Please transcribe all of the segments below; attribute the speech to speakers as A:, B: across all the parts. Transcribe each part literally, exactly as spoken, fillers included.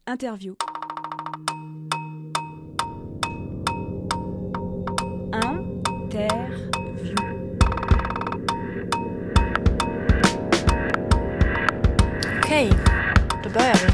A: Interview. Interview.
B: Okej, då börjar vi.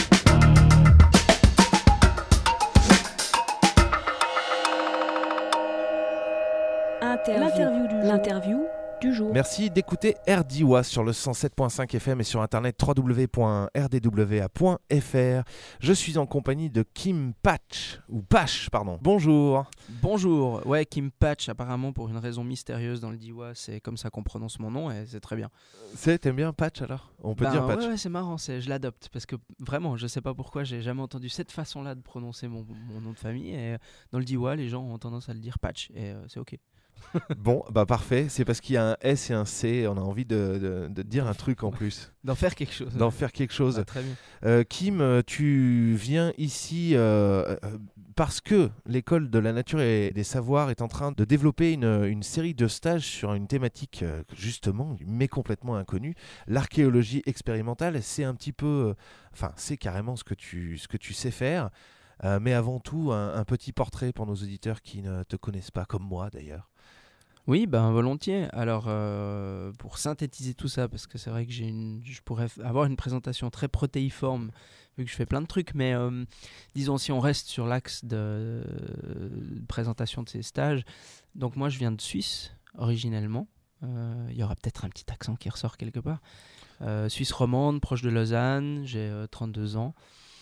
A: Interview.
C: L'interview du jour.
A: L'interview du jour.
D: Merci d'écouter R D W A sur le cent sept point cinq F M et sur internet w w w point r d w a point f r. Je suis en compagnie de Kim Patch, ou Pache, pardon. Bonjour.
E: Bonjour, ouais, Kim Patch, apparemment pour une raison mystérieuse dans le D W A, c'est comme ça qu'on prononce mon nom et c'est très bien.
D: C'est, t'aimes bien Patch alors? On peut
E: Ben,
D: dire Patch.
E: Ouais, ouais, c'est marrant, c'est, je l'adopte parce que vraiment, je sais pas pourquoi, j'ai jamais entendu cette façon-là de prononcer mon, mon nom de famille et euh, dans le D W A, les gens ont tendance à le dire Patch et euh, c'est ok.
D: Bon, bah parfait, c'est parce qu'il y a un S et un C, on a envie de, de, de dire un truc en plus.
E: D'en faire quelque chose.
D: D'en faire quelque chose.
E: Ah, très bien.
D: Euh, Kim, tu viens ici euh, euh, parce que l'école de la nature et des savoirs est en train de développer une, une série de stages sur une thématique euh, justement, mais complètement inconnue. L'archéologie expérimentale, c'est un petit peu, euh, enfin, c'est carrément ce que tu, ce que tu sais faire. Euh, mais avant tout, un, un petit portrait pour nos auditeurs qui ne te connaissent pas, comme moi d'ailleurs.
E: Oui, ben volontiers. Alors, euh, pour synthétiser tout ça, parce que c'est vrai que j'ai une, je pourrais f- avoir une présentation très protéiforme, vu que je fais plein de trucs, mais euh, disons, si on reste sur l'axe de, de présentation de ces stages, donc moi je viens de Suisse, originellement. Euh, Il y aura peut-être un petit accent qui ressort quelque part. Euh, Suisse romande, proche de Lausanne, j'ai euh, trente-deux ans.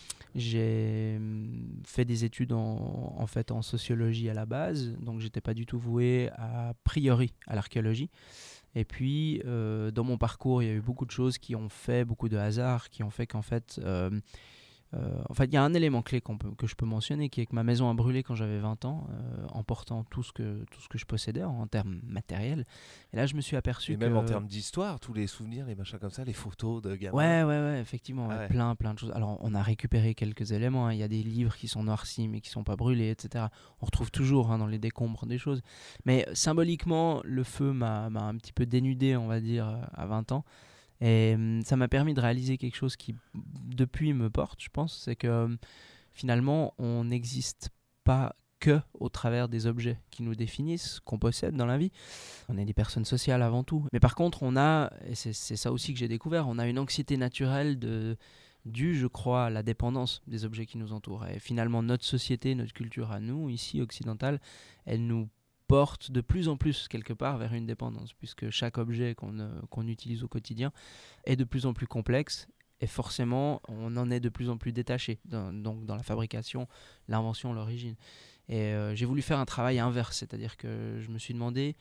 E: J'ai hum, fait des études en, en fait en sociologie à la base, donc j'étais pas du tout voué a priori à l'archéologie. Et puis euh, dans mon parcours, il y a eu beaucoup de choses qui ont fait, beaucoup de hasards qui ont fait qu'en fait, euh, euh, en fait, il y a un élément clé qu'on peut, que je peux mentionner, qui est que ma maison a brûlé quand j'avais vingt ans, euh, emportant tout ce que tout ce que je possédais en, en termes matériels. Et là, je me suis aperçu
D: Et
E: que
D: même en termes d'histoire, tous les souvenirs, les machins comme ça, les photos de gamins.
E: Ouais, ouais, ouais, effectivement, ouais,
D: Ah ouais.
E: plein, plein de choses. Alors, on a récupéré quelques éléments, hein. Il y a des livres qui sont noircis mais qui sont pas brûlés, et cetera. On retrouve toujours hein, dans les décombres des choses. Mais symboliquement, le feu m'a, m'a un petit peu dénudé, on va dire, euh, à vingt ans. Et hum, ça m'a permis de réaliser quelque chose qui, depuis, me porte, je pense. C'est que hum, finalement, on n'existe pas que au travers des objets qui nous définissent, qu'on possède dans la vie. On est des personnes sociales avant tout. Mais par contre, on a, et c'est, c'est ça aussi que j'ai découvert, on a une anxiété naturelle de, due, je crois, à la dépendance des objets qui nous entourent. Et finalement, notre société, notre culture à nous, ici, occidentale, elle nous porte de plus en plus, quelque part, vers une dépendance, puisque chaque objet qu'on, euh, qu'on utilise au quotidien est de plus en plus complexe. Et forcément, on en est de plus en plus détaché, dans, donc dans la fabrication, l'invention, l'origine. Et euh, j'ai voulu faire un travail inverse, c'est-à-dire que je me suis demandé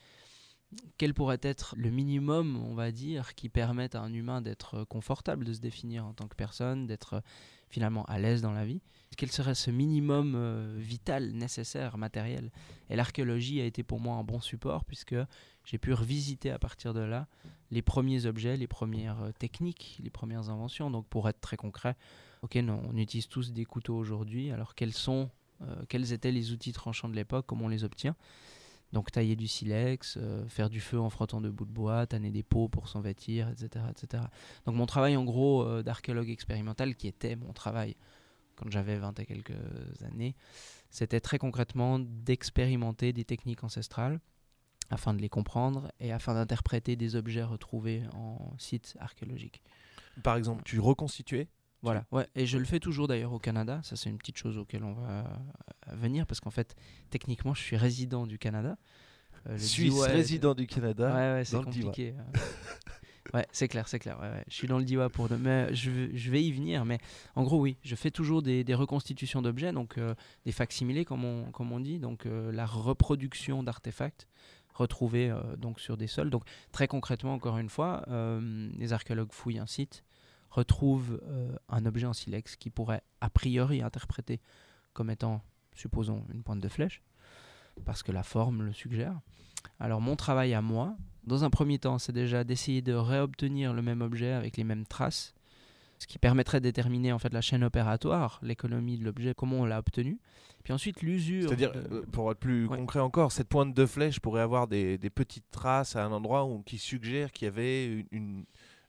E: quel pourrait être le minimum, on va dire, qui permette à un humain d'être confortable, de se définir en tant que personne, d'être finalement à l'aise dans la vie. Quel serait ce minimum euh, vital, nécessaire, matériel? Et l'archéologie a été pour moi un bon support, puisque j'ai pu revisiter à partir de là les premiers objets, les premières euh, techniques, les premières inventions. Donc pour être très concret, ok, non, on utilise tous des couteaux aujourd'hui, alors quels sont, euh, quels étaient les outils tranchants de l'époque, comment on les obtient? Donc tailler du silex, euh, faire du feu en frottant de bouts de bois, tanner des peaux pour s'en vêtir, et cetera, et cetera. Donc mon travail en gros euh, d'archéologue expérimental, qui était mon travail quand j'avais vingt et quelques années, c'était très concrètement d'expérimenter des techniques ancestrales afin de les comprendre et afin d'interpréter des objets retrouvés en site archéologique.
D: Par exemple, tu reconstituais?
E: Voilà, ouais, et je le fais toujours d'ailleurs au Canada. Ça, c'est une petite chose auquel on va euh, venir parce qu'en fait, techniquement, je suis résident du Canada. Euh, le
D: Suisse,
E: D W A,
D: résident du Canada.
E: Ouais, ouais, c'est
D: dans le D W A.
E: compliqué. hein. Ouais, c'est clair, c'est clair. Ouais, ouais. Je suis dans le D W A pour le, mais je, vais- je vais y venir. Mais en gros, oui, je fais toujours des, des reconstitutions d'objets, donc euh, des facsimilés, comme on, comme on dit, donc euh, la reproduction d'artefacts retrouvés euh, donc sur des sols. Donc très concrètement, encore une fois, euh, les archéologues fouillent un site, retrouvent euh, un objet en silex qui pourrait a priori interpréter comme étant, supposons, une pointe de flèche, parce que la forme le suggère. Alors mon travail à moi, dans un premier temps, c'est déjà d'essayer de réobtenir le même objet avec les mêmes traces, ce qui permettrait de déterminer en fait la chaîne opératoire, l'économie de l'objet, comment on l'a obtenu. Puis ensuite l'usure.
D: C'est-à-dire,
E: de-
D: euh, pour être plus
E: Ouais.
D: concret encore, cette pointe de flèche pourrait avoir des, des petites traces à un endroit où, qui suggèrent qu'il y avait une, une,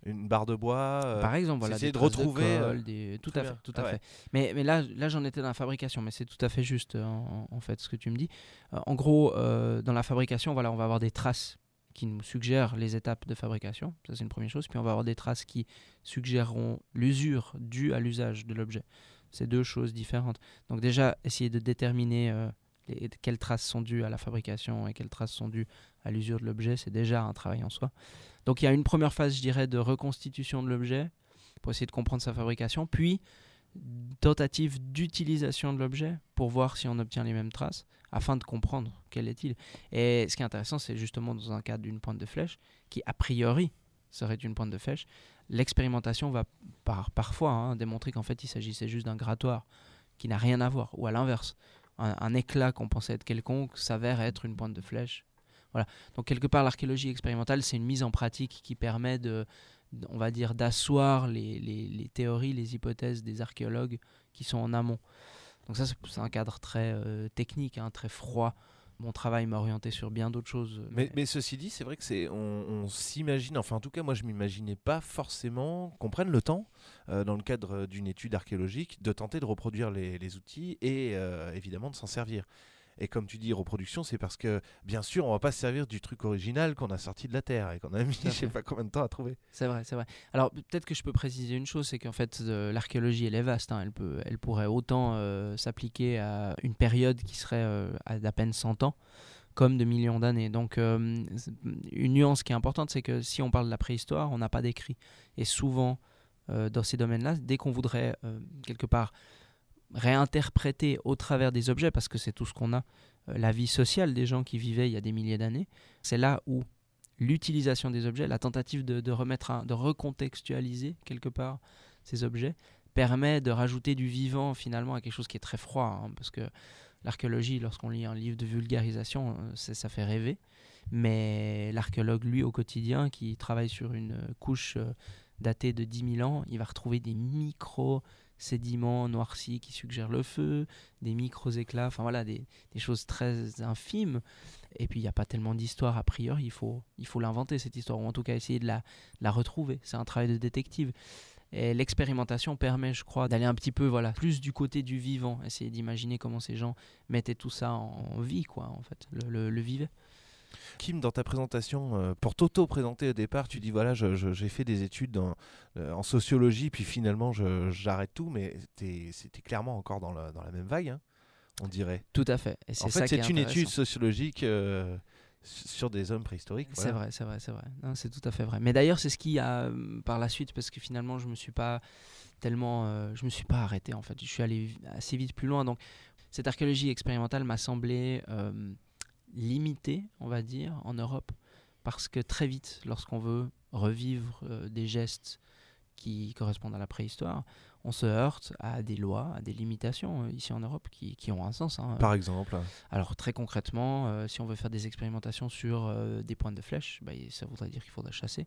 D: une barre de bois. Euh,
E: Par exemple, voilà,
D: essayer
E: des
D: de retrouver.
E: de colle,
D: euh,
E: des... Tout
D: très
E: à fait,
D: bien.
E: tout
D: Ah
E: à
D: ouais.
E: fait. Mais, mais là, là, j'en étais dans la fabrication, mais c'est tout à fait juste euh, en, en fait ce que tu me dis. Euh, en gros, euh, dans la fabrication, voilà, on va avoir des traces qui nous suggèrent les étapes de fabrication. Ça, c'est une première chose. Puis on va avoir des traces qui suggéreront l'usure due à l'usage de l'objet. C'est deux choses différentes. Donc déjà, essayer de déterminer euh, les, quelles traces sont dues à la fabrication et quelles traces sont dues à l'usure de l'objet, c'est déjà un travail en soi. Donc il y a une première phase, je dirais, de reconstitution de l'objet pour essayer de comprendre sa fabrication, puis tentative d'utilisation de l'objet pour voir si on obtient les mêmes traces afin de comprendre quel est-il. Et ce qui est intéressant, c'est justement dans un cadre d'une pointe de flèche qui a priori serait une pointe de flèche, l'expérimentation va par, parfois hein, démontrer qu'en fait il s'agissait juste d'un grattoir qui n'a rien à voir, ou à l'inverse, un, un éclat qu'on pensait être quelconque s'avère être une pointe de flèche. Voilà. Donc quelque part l'archéologie expérimentale, c'est une mise en pratique qui permet de, on va dire, d'asseoir les, les, les théories, les hypothèses des archéologues qui sont en amont. Donc ça, c'est, c'est un cadre très euh, technique, hein, très froid. Mon travail m'a orienté sur bien d'autres choses.
D: Mais, mais... mais ceci dit, c'est vrai que c'est, on, on s'imagine, enfin en tout cas moi je m'imaginais pas forcément qu'on prenne le temps, euh, dans le cadre d'une étude archéologique, de tenter de reproduire les, les outils et euh, évidemment de s'en servir. Et comme tu dis, reproduction, c'est parce que, bien sûr, on va pas se servir du truc original qu'on a sorti de la Terre et qu'on a mis je sais pas combien de temps à trouver.
E: C'est vrai, c'est vrai. Alors, peut-être que je peux préciser une chose, c'est qu'en fait, euh, l'archéologie, elle est vaste. Hein. Elle, peut, elle pourrait autant euh, s'appliquer à une période qui serait euh, à d'à peine cent ans, comme de millions d'années. Donc, euh, une nuance qui est importante, c'est que si on parle de la préhistoire, on n'a pas d'écrit. Et souvent, euh, dans ces domaines-là, dès qu'on voudrait, euh, quelque part, réinterpréter au travers des objets, parce que c'est tout ce qu'on a, euh, la vie sociale des gens qui vivaient il y a des milliers d'années, c'est là où l'utilisation des objets, la tentative de, de remettre, un, de recontextualiser quelque part ces objets, permet de rajouter du vivant finalement à quelque chose qui est très froid, hein, parce que l'archéologie, lorsqu'on lit un livre de vulgarisation, c'est, ça fait rêver, mais l'archéologue, lui, au quotidien, qui travaille sur une couche euh, datée de dix mille ans, il va retrouver des micro sédiments noircis qui suggèrent le feu, des micro-éclats, enfin voilà, des, des choses très infimes. Et puis il n'y a pas tellement d'histoire a priori, il faut, il faut l'inventer cette histoire, ou en tout cas essayer de la, de la retrouver. C'est un travail de détective. Et l'expérimentation permet, je crois, d'aller un petit peu voilà, plus du côté du vivant, essayer d'imaginer comment ces gens mettaient tout ça en vie, quoi, en fait, le, le, le vivaient.
D: Kim, dans ta présentation, euh, pour t'auto-présenter au départ, tu dis voilà, je, je, j'ai fait des études dans, euh, en sociologie, puis finalement je, j'arrête tout, mais t'es, c'était clairement encore dans la, dans la même vague, hein, on dirait.
E: Tout à fait. Et c'est
D: en fait,
E: ça
D: c'est
E: qui est
D: une
E: intéressant.
D: étude sociologique euh, sur des hommes préhistoriques.
E: C'est
D: voilà.
E: vrai, c'est vrai, c'est vrai. Non, c'est tout à fait vrai. Mais d'ailleurs, c'est ce qui a euh, par la suite, parce que finalement, je me suis pas tellement, euh, je me suis pas arrêté en fait. Je suis allé assez vite plus loin. Donc, cette archéologie expérimentale m'a semblé euh, limitée, on va dire, en Europe, parce que très vite, lorsqu'on veut revivre euh, des gestes qui correspondent à la préhistoire, on se heurte à des lois, à des limitations euh, ici en Europe qui, qui ont un sens. Hein.
D: Par exemple.
E: Alors très concrètement, euh, si on veut faire des expérimentations sur euh, des pointes de flèche, bah, ça voudrait dire qu'il faudrait chasser.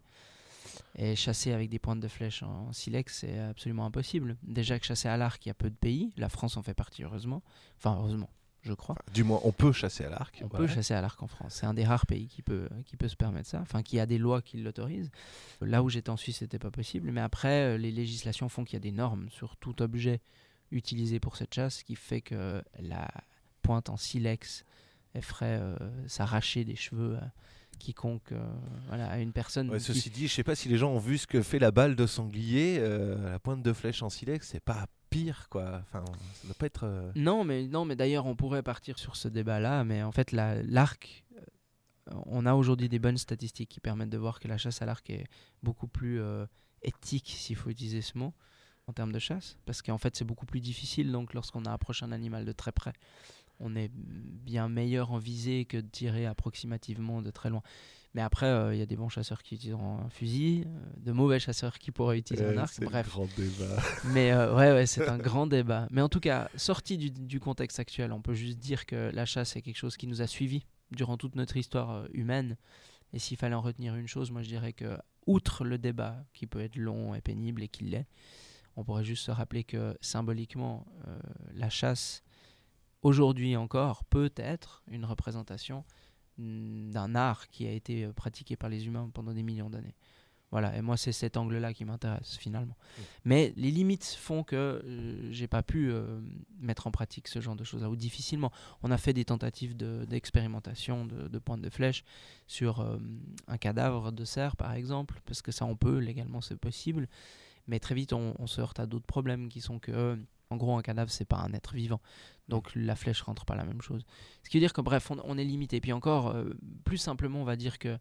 E: Et chasser avec des pointes de flèche en silex, c'est absolument impossible. Déjà que chasser à l'arc, il y a peu de pays. La France en fait partie, heureusement. Enfin, heureusement, je crois.
D: Enfin, du moins, on peut chasser à l'arc.
E: On
D: ouais.
E: peut chasser à l'arc en France. C'est un des rares pays qui peut, qui peut se permettre ça. Enfin, qui a des lois qui l'autorisent. Là où j'étais en Suisse, c'était pas possible. Mais après, les législations font qu'il y a des normes sur tout objet utilisé pour cette chasse, ce qui fait que la pointe en silex, elle ferait euh, s'arracher des cheveux à quiconque, euh, voilà, à une personne.
D: Ouais,
E: qui...
D: Ceci dit, je sais pas si les gens ont vu ce que fait la balle de sanglier. Euh, la pointe de flèche en silex, c'est pas pire, quoi. Enfin, ça doit pas être. Euh...
E: Non, mais non, mais d'ailleurs, on pourrait partir sur ce débat-là. Mais en fait, la, l'arc, euh, on a aujourd'hui des bonnes statistiques qui permettent de voir que la chasse à l'arc est beaucoup plus euh, éthique, s'il faut utiliser ce mot, en termes de chasse, parce qu'en fait, c'est beaucoup plus difficile. Donc, lorsqu'on approche un animal de très près, on est bien meilleur en visée que de tirer approximativement de très loin. Mais après, il euh, y a des bons chasseurs qui utiliseront un fusil, euh, de mauvais chasseurs qui pourraient utiliser
D: Ouais,
E: un arc.
D: c'est
E: Bref.
D: un grand débat.
E: Mais euh, ouais, ouais, c'est un grand débat. Mais en tout cas, sorti du, du contexte actuel, on peut juste dire que la chasse est quelque chose qui nous a suivis durant toute notre histoire euh, humaine. Et s'il fallait en retenir une chose, moi je dirais que, outre le débat qui peut être long et pénible et qui l'est, on pourrait juste se rappeler que symboliquement, euh, la chasse, aujourd'hui encore, peut être une représentation d'un art qui a été pratiqué par les humains pendant des millions d'années. Voilà, et moi c'est cet angle-là qui m'intéresse finalement. Mmh. Mais les limites font que euh, j'ai pas pu euh, mettre en pratique ce genre de choses-là, ou difficilement. On a fait des tentatives de, d'expérimentation de, de pointe de flèche sur euh, un cadavre de cerf par exemple, parce que ça on peut, légalement c'est possible, mais très vite on, on se heurte à d'autres problèmes qui sont que, en gros un cadavre c'est pas un être vivant, donc la flèche rentre pas la même chose. Ce qui veut dire que bref, on, on est limité. Puis encore, euh, plus simplement on va dire que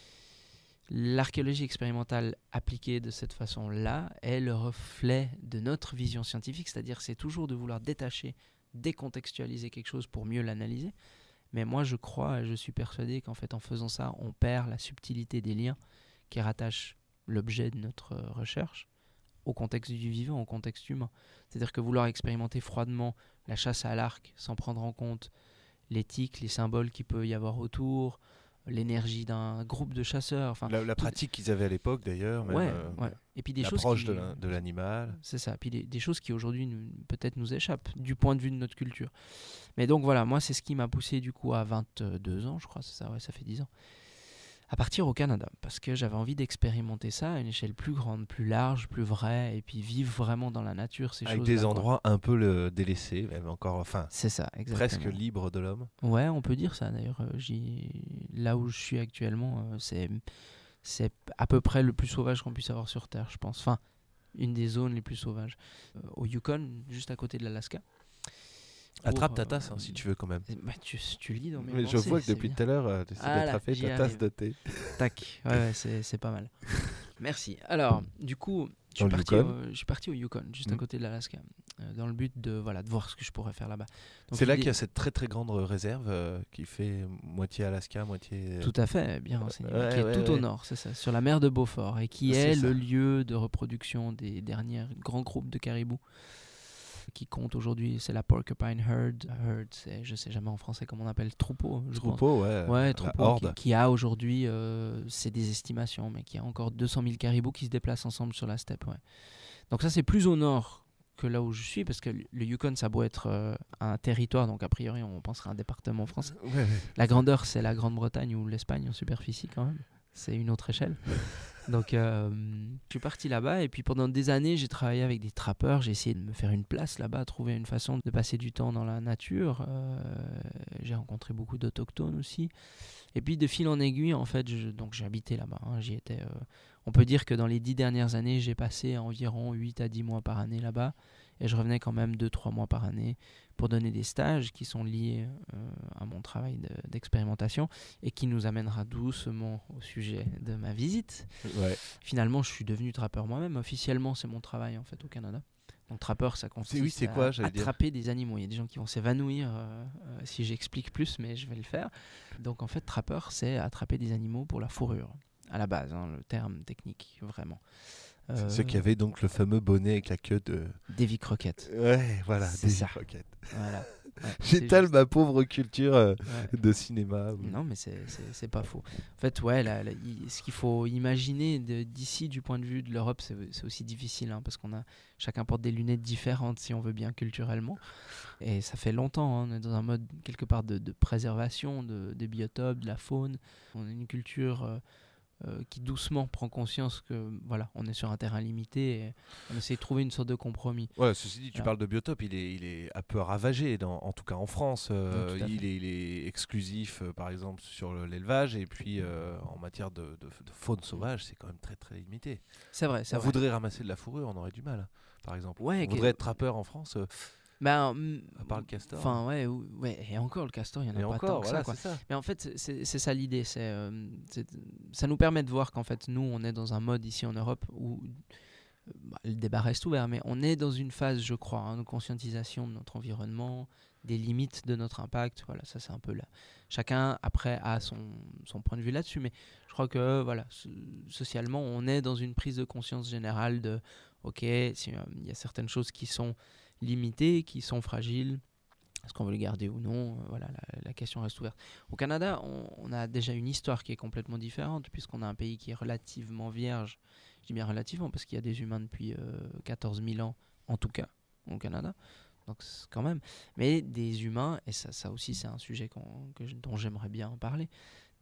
E: l'archéologie expérimentale appliquée de cette façon-là est le reflet de notre vision scientifique, c'est-à-dire c'est toujours de vouloir détacher, décontextualiser quelque chose pour mieux l'analyser. Mais moi je crois, je suis persuadé qu'en fait en faisant ça, on perd la subtilité des liens qui rattachent l'objet de notre recherche au contexte du vivant, au contexte humain. C'est-à-dire que vouloir expérimenter froidement la chasse à l'arc sans prendre en compte l'éthique, les symboles qu'il peut y avoir autour, l'énergie d'un groupe de chasseurs. Enfin,
D: la, la
E: tout...
D: pratique qu'ils avaient à l'époque d'ailleurs, même,
E: ouais,
D: euh,
E: ouais. Et puis des
D: l'approche
E: choses qui...
D: de, la, de l'animal.
E: C'est ça, puis des, des choses qui aujourd'hui nous, peut-être nous échappent du point de vue de notre culture. Mais donc voilà, moi c'est ce qui m'a poussé du coup à vingt-deux ans, je crois, c'est ça, ouais, ça fait dix ans, à partir au Canada, parce que j'avais envie d'expérimenter ça à une échelle plus grande, plus large, plus vraie, et puis vivre vraiment dans la nature, ces
D: Avec
E: choses-là.
D: des endroits quoi. Un peu le délaissés, même encore, enfin,
E: c'est ça, exactement.
D: Presque libre de l'homme.
E: Ouais, on peut dire ça d'ailleurs. Euh, j'y... Là où je suis actuellement, euh, c'est... c'est à peu près le plus sauvage qu'on puisse avoir sur Terre, je pense. Enfin, une des zones les plus sauvages. Euh, au Yukon, juste à côté de l'Alaska.
D: Attrape ta tasse, euh, hein, si tu veux quand même.
E: Bah, tu, tu lis dans mes
D: Mais
E: pensées,
D: je vois que depuis
E: bien.
D: tout à l'heure, euh, tu essaies
E: ah
D: d'attraper ta tasse de thé.
E: Tac, ouais, ouais c'est, c'est pas mal. Merci. Alors, du coup, je suis, parti au, je suis parti au Yukon, juste mmh. à côté de l'Alaska, euh, dans le but de, voilà, de voir ce que je pourrais faire là-bas. Donc,
D: c'est là qu'il y a cette très très grande réserve euh, qui fait moitié Alaska, moitié...
E: Tout à fait, bien renseigné.
D: Ouais,
E: qui est
D: ouais,
E: tout
D: ouais.
E: au nord, c'est ça, sur la mer de Beaufort, et qui
D: c'est
E: est
D: ça.
E: le lieu de reproduction des derniers grands groupes de caribous qui compte aujourd'hui, c'est la Porcupine Herd. Herd, c'est, je sais jamais en français comment on appelle, troupeau. Je
D: troupeau,
E: pense.
D: ouais.
E: Ouais, troupeau.
D: Horde.
E: Qui, qui a aujourd'hui, euh, c'est des estimations, mais qui a encore deux cent mille caribous qui se déplacent ensemble sur la steppe. Ouais. Donc ça, c'est plus au nord que là où je suis, parce que le Yukon, ça doit être euh, un territoire, donc a priori, on penserait à un département français.
D: Ouais, ouais.
E: La grandeur, c'est la Grande-Bretagne ou l'Espagne en superficie quand même. C'est une autre échelle. Donc, euh, je suis parti là-bas et puis pendant des années, j'ai travaillé avec des trappeurs. J'ai essayé de me faire une place là-bas, trouver une façon de passer du temps dans la nature. Euh, j'ai rencontré beaucoup d'autochtones aussi. Et puis, de fil en aiguille, en fait, je, donc j'ai habité là-bas. Hein, j'y étais. Euh, on peut dire que dans les dix dernières années, j'ai passé environ huit à dix mois par année là-bas. Et je revenais quand même deux trois mois par année pour donner des stages qui sont liés euh, à mon travail de, d'expérimentation et qui nous amènera doucement au sujet de ma visite.
D: Ouais.
E: Finalement, je suis devenu trappeur moi-même. Officiellement, c'est mon travail en fait au Canada. Donc trappeur, ça consiste
D: c'est, oui, c'est quoi,
E: à attraper dire. des animaux. Il y a des gens qui vont s'évanouir euh, euh, si j'explique plus, mais je vais le faire. Donc en fait, trappeur, c'est attraper des animaux pour la fourrure. À la base, hein, le terme technique, vraiment.
D: Euh, Ceux qui avaient donc le fameux bonnet avec la queue de...
E: Davy Crockett.
D: Ouais, voilà,
E: c'est
D: Davy
E: ça.
D: Crockett.
E: Voilà. Ouais,
D: J'étale
E: juste...
D: ma pauvre culture euh,
E: ouais.
D: de cinéma.
E: Oui. Non, mais c'est, c'est, c'est pas faux. En fait, ouais, la, la, y, ce qu'il faut imaginer de, d'ici, du point de vue de l'Europe, c'est, c'est aussi difficile, hein, parce qu'on a chacun porte des lunettes différentes, si on veut bien, culturellement. Et ça fait longtemps, hein, on est dans un mode, quelque part, de, de préservation de, des biotopes, de la faune. On a une culture... Euh, Euh, qui doucement prend conscience que voilà, on est sur un terrain limité et on essaie de trouver une sorte de compromis.
D: Ouais, ceci dit, tu
E: Alors,
D: parles de biotope, il est, il est un peu ravagé, dans, en tout cas en France. Euh,
E: oui,
D: il, est, il est exclusif, euh, par exemple, sur le, l'élevage, et puis euh, en matière de, de, de faune sauvage, c'est quand même très très limité.
E: C'est vrai, c'est
D: on
E: vrai.
D: voudrait ramasser de la fourrure, on aurait du mal, par exemple.
E: Ouais,
D: on
E: que...
D: voudrait être trappeur en France. Euh,
E: Ben,
D: à part le castor.
E: Enfin, ouais, ouais, et encore le castor, il y en a
D: et
E: pas
D: encore,
E: tant que
D: voilà,
E: ça, quoi.
D: c'est ça.
E: Mais en fait, c'est, c'est ça l'idée. C'est, euh, c'est, ça nous permet de voir qu'en fait, nous, on est dans un mode ici en Europe où euh, bah, le débat reste ouvert, mais on est dans une phase, je crois, hein, de conscientisation de notre environnement, des limites de notre impact. Voilà, ça, c'est un peu là. Chacun, après, a son, son point de vue là-dessus, mais je crois que, voilà, socialement, on est dans une prise de conscience générale de, ok, si, euh, il y a certaines choses qui sont limitées, qui sont fragiles. Est-ce qu'on veut les garder ou non ? Voilà, la, la question reste ouverte. Au Canada, on, on a déjà une histoire qui est complètement différente, puisqu'on a un pays qui est relativement vierge. Je dis bien relativement, parce qu'il y a des humains depuis euh, quatorze mille ans, en tout cas, au Canada. Donc, c'est quand même. Mais des humains, et ça, ça aussi, c'est un sujet qu'on, que, dont j'aimerais bien en parler,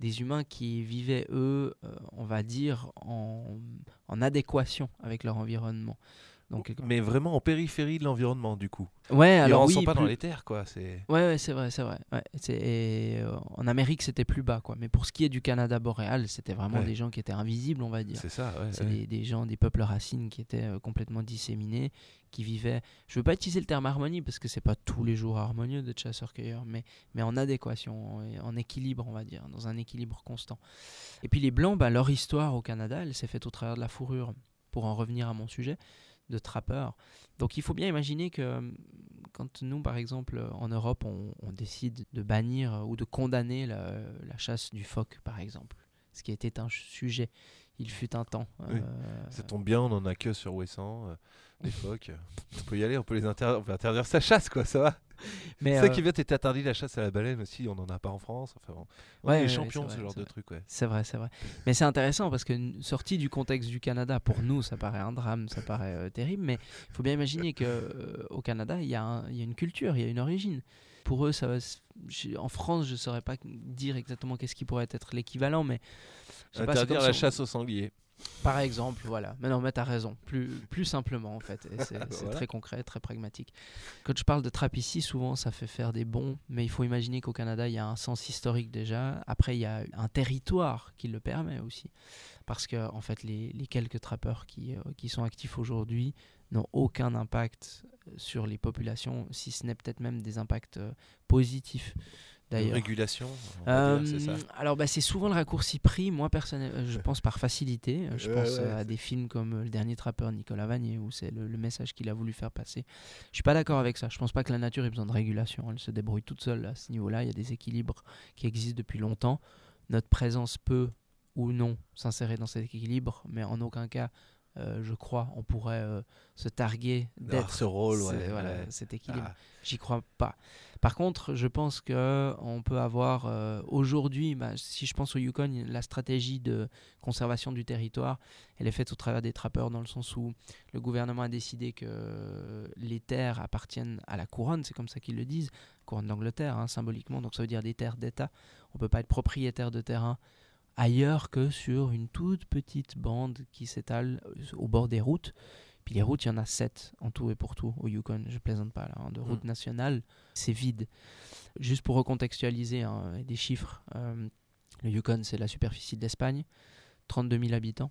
E: des humains qui vivaient, eux, euh, on va dire, en, en adéquation avec leur environnement. Donc,
D: mais vraiment en périphérie de l'environnement, du coup.
E: Ouais,
D: Ils
E: alors
D: ne
E: oui,
D: sont pas
E: plus...
D: dans les terres, quoi. C'est...
E: Ouais, ouais, c'est vrai, c'est vrai. Ouais, c'est... Et, euh, en Amérique, c'était plus bas, quoi. Mais pour ce qui est du Canada boréal, c'était vraiment
D: ouais.
E: des gens qui étaient invisibles, on va dire.
D: C'est ça, ouais.
E: C'est
D: ouais.
E: des, des gens, des peuples racines qui étaient euh, complètement disséminés, qui vivaient... Je veux pas utiliser le terme harmonie, parce que c'est pas tous les jours harmonieux d'être chasseur-cueilleur, mais, mais en adéquation, en, en équilibre, on va dire, dans un équilibre constant. Et puis les Blancs, bah, leur histoire au Canada, elle s'est faite au travers de la fourrure. Pour en revenir à mon sujet, de trappeurs. Donc il faut bien imaginer que quand nous, par exemple, en Europe, on, on décide de bannir ou de condamner la, la chasse du phoque, par exemple, ce qui était un sujet, il fut un temps.
D: Oui.
E: Euh...
D: Ça tombe bien, on n'en a que sur Ouessant, euh, des phoques. On peut y aller, on peut les interdire, on peut interdire sa chasse, quoi, ça va.
E: Mais
D: c'est
E: euh...
D: ça qui vient, t'es interdit la chasse à la baleine aussi, on n'en a pas en France. Enfin, bon. On
E: ouais,
D: est les
E: ouais,
D: champions
E: ouais,
D: de ce
E: vrai,
D: genre de
E: vrai.
D: truc. Ouais.
E: C'est vrai, c'est vrai. Mais c'est intéressant parce que sorti du contexte du Canada, pour nous, ça paraît un drame, ça paraît euh, terrible, mais il faut bien imaginer qu'au euh, Canada, il y, y a une culture, il y a une origine. Pour eux, ça va, en France, je ne saurais pas dire exactement qu'est-ce qui pourrait être l'équivalent, mais...
D: Interdire pas, la si chasse on... au sanglier.
E: Par exemple, voilà. Mais non, mais t'as raison. Plus, plus simplement, en fait. Et c'est, c'est
D: voilà.
E: très concret, très pragmatique. Quand je parle de trappe ici, souvent, ça fait faire des bons. Mais il faut imaginer qu'au Canada, il y a un sens historique déjà. Après, il y a un territoire qui le permet aussi. Parce que, en fait, les, les quelques trappeurs qui, euh, qui sont actifs aujourd'hui n'ont aucun impact sur les populations, si ce n'est peut-être même des impacts euh, positifs. D'ailleurs.
D: Régulation,
E: euh,
D: dire, c'est ça.
E: Alors bah, c'est souvent le raccourci pris, moi personnellement je pense par facilité, je
D: ouais,
E: pense
D: ouais,
E: à
D: c'est...
E: des films comme Le Dernier Trappeur, Nicolas Vanier, où c'est le, le message qu'il a voulu faire passer. Je suis pas d'accord avec ça, je pense pas que la nature ait besoin de régulation, elle se débrouille toute seule à ce niveau-là, il y a des équilibres qui existent depuis longtemps, notre présence peut ou non s'insérer dans cet équilibre, mais en aucun cas Euh, je crois, on pourrait euh, se targuer d'être
D: ce rôle,
E: ce,
D: ouais,
E: voilà,
D: ouais.
E: cet équilibre.
D: Ah.
E: J'y crois pas. Par contre, je pense que on peut avoir euh, aujourd'hui, bah, si je pense au Yukon, la stratégie de conservation du territoire, elle est faite au travers des trappeurs, dans le sens où le gouvernement a décidé que les terres appartiennent à la couronne, c'est comme ça qu'ils le disent, couronne d'Angleterre, hein, symboliquement, donc ça veut dire des terres d'État. On peut pas être propriétaire de terrain ailleurs que sur une toute petite bande qui s'étale au bord des routes. Puis les routes, il y en a sept en tout et pour tout au Yukon, je plaisante pas là, hein, de routes mmh. nationales, c'est vide. Juste pour recontextualiser hein, des chiffres, euh, le Yukon c'est la superficie de l'Espagne, trente-deux mille habitants,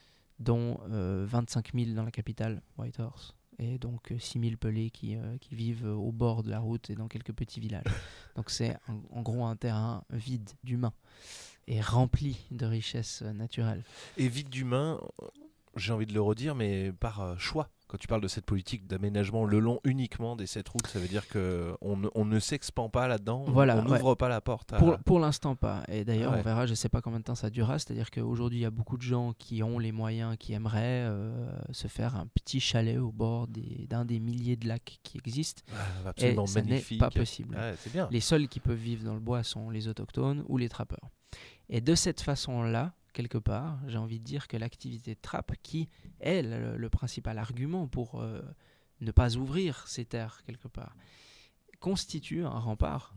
E: dont euh, vingt-cinq mille dans la capitale, Whitehorse, et donc euh, six mille pelés qui, euh, qui vivent euh, au bord de la route et dans quelques petits villages. Donc c'est en, en gros un terrain vide d'humains et rempli de richesses naturelles.
D: Et vide d'humains, j'ai envie de le redire, mais par euh, choix. Quand tu parles de cette politique d'aménagement le long uniquement des sept routes, ça veut dire qu'on ne, on ne s'expand pas là-dedans,
E: voilà,
D: on n'ouvre
E: ouais.
D: pas la porte. À...
E: Pour, pour l'instant pas. Et d'ailleurs,
D: ah ouais.
E: on verra, je ne sais pas combien de temps ça durera. C'est-à-dire qu'aujourd'hui, il y a beaucoup de gens qui ont les moyens, qui aimeraient euh, se faire un petit chalet au bord des, d'un des milliers de lacs qui existent.
D: Ah, absolument
E: et ça
D: magnifique.
E: n'est pas possible.
D: Ah ouais, c'est bien.
E: Les seuls qui peuvent vivre dans le bois sont les autochtones ou les trappeurs. Et de cette façon-là, quelque part, j'ai envie de dire que l'activité de trappe, qui est le, le principal argument pour euh, ne pas ouvrir ces terres quelque part, constitue un rempart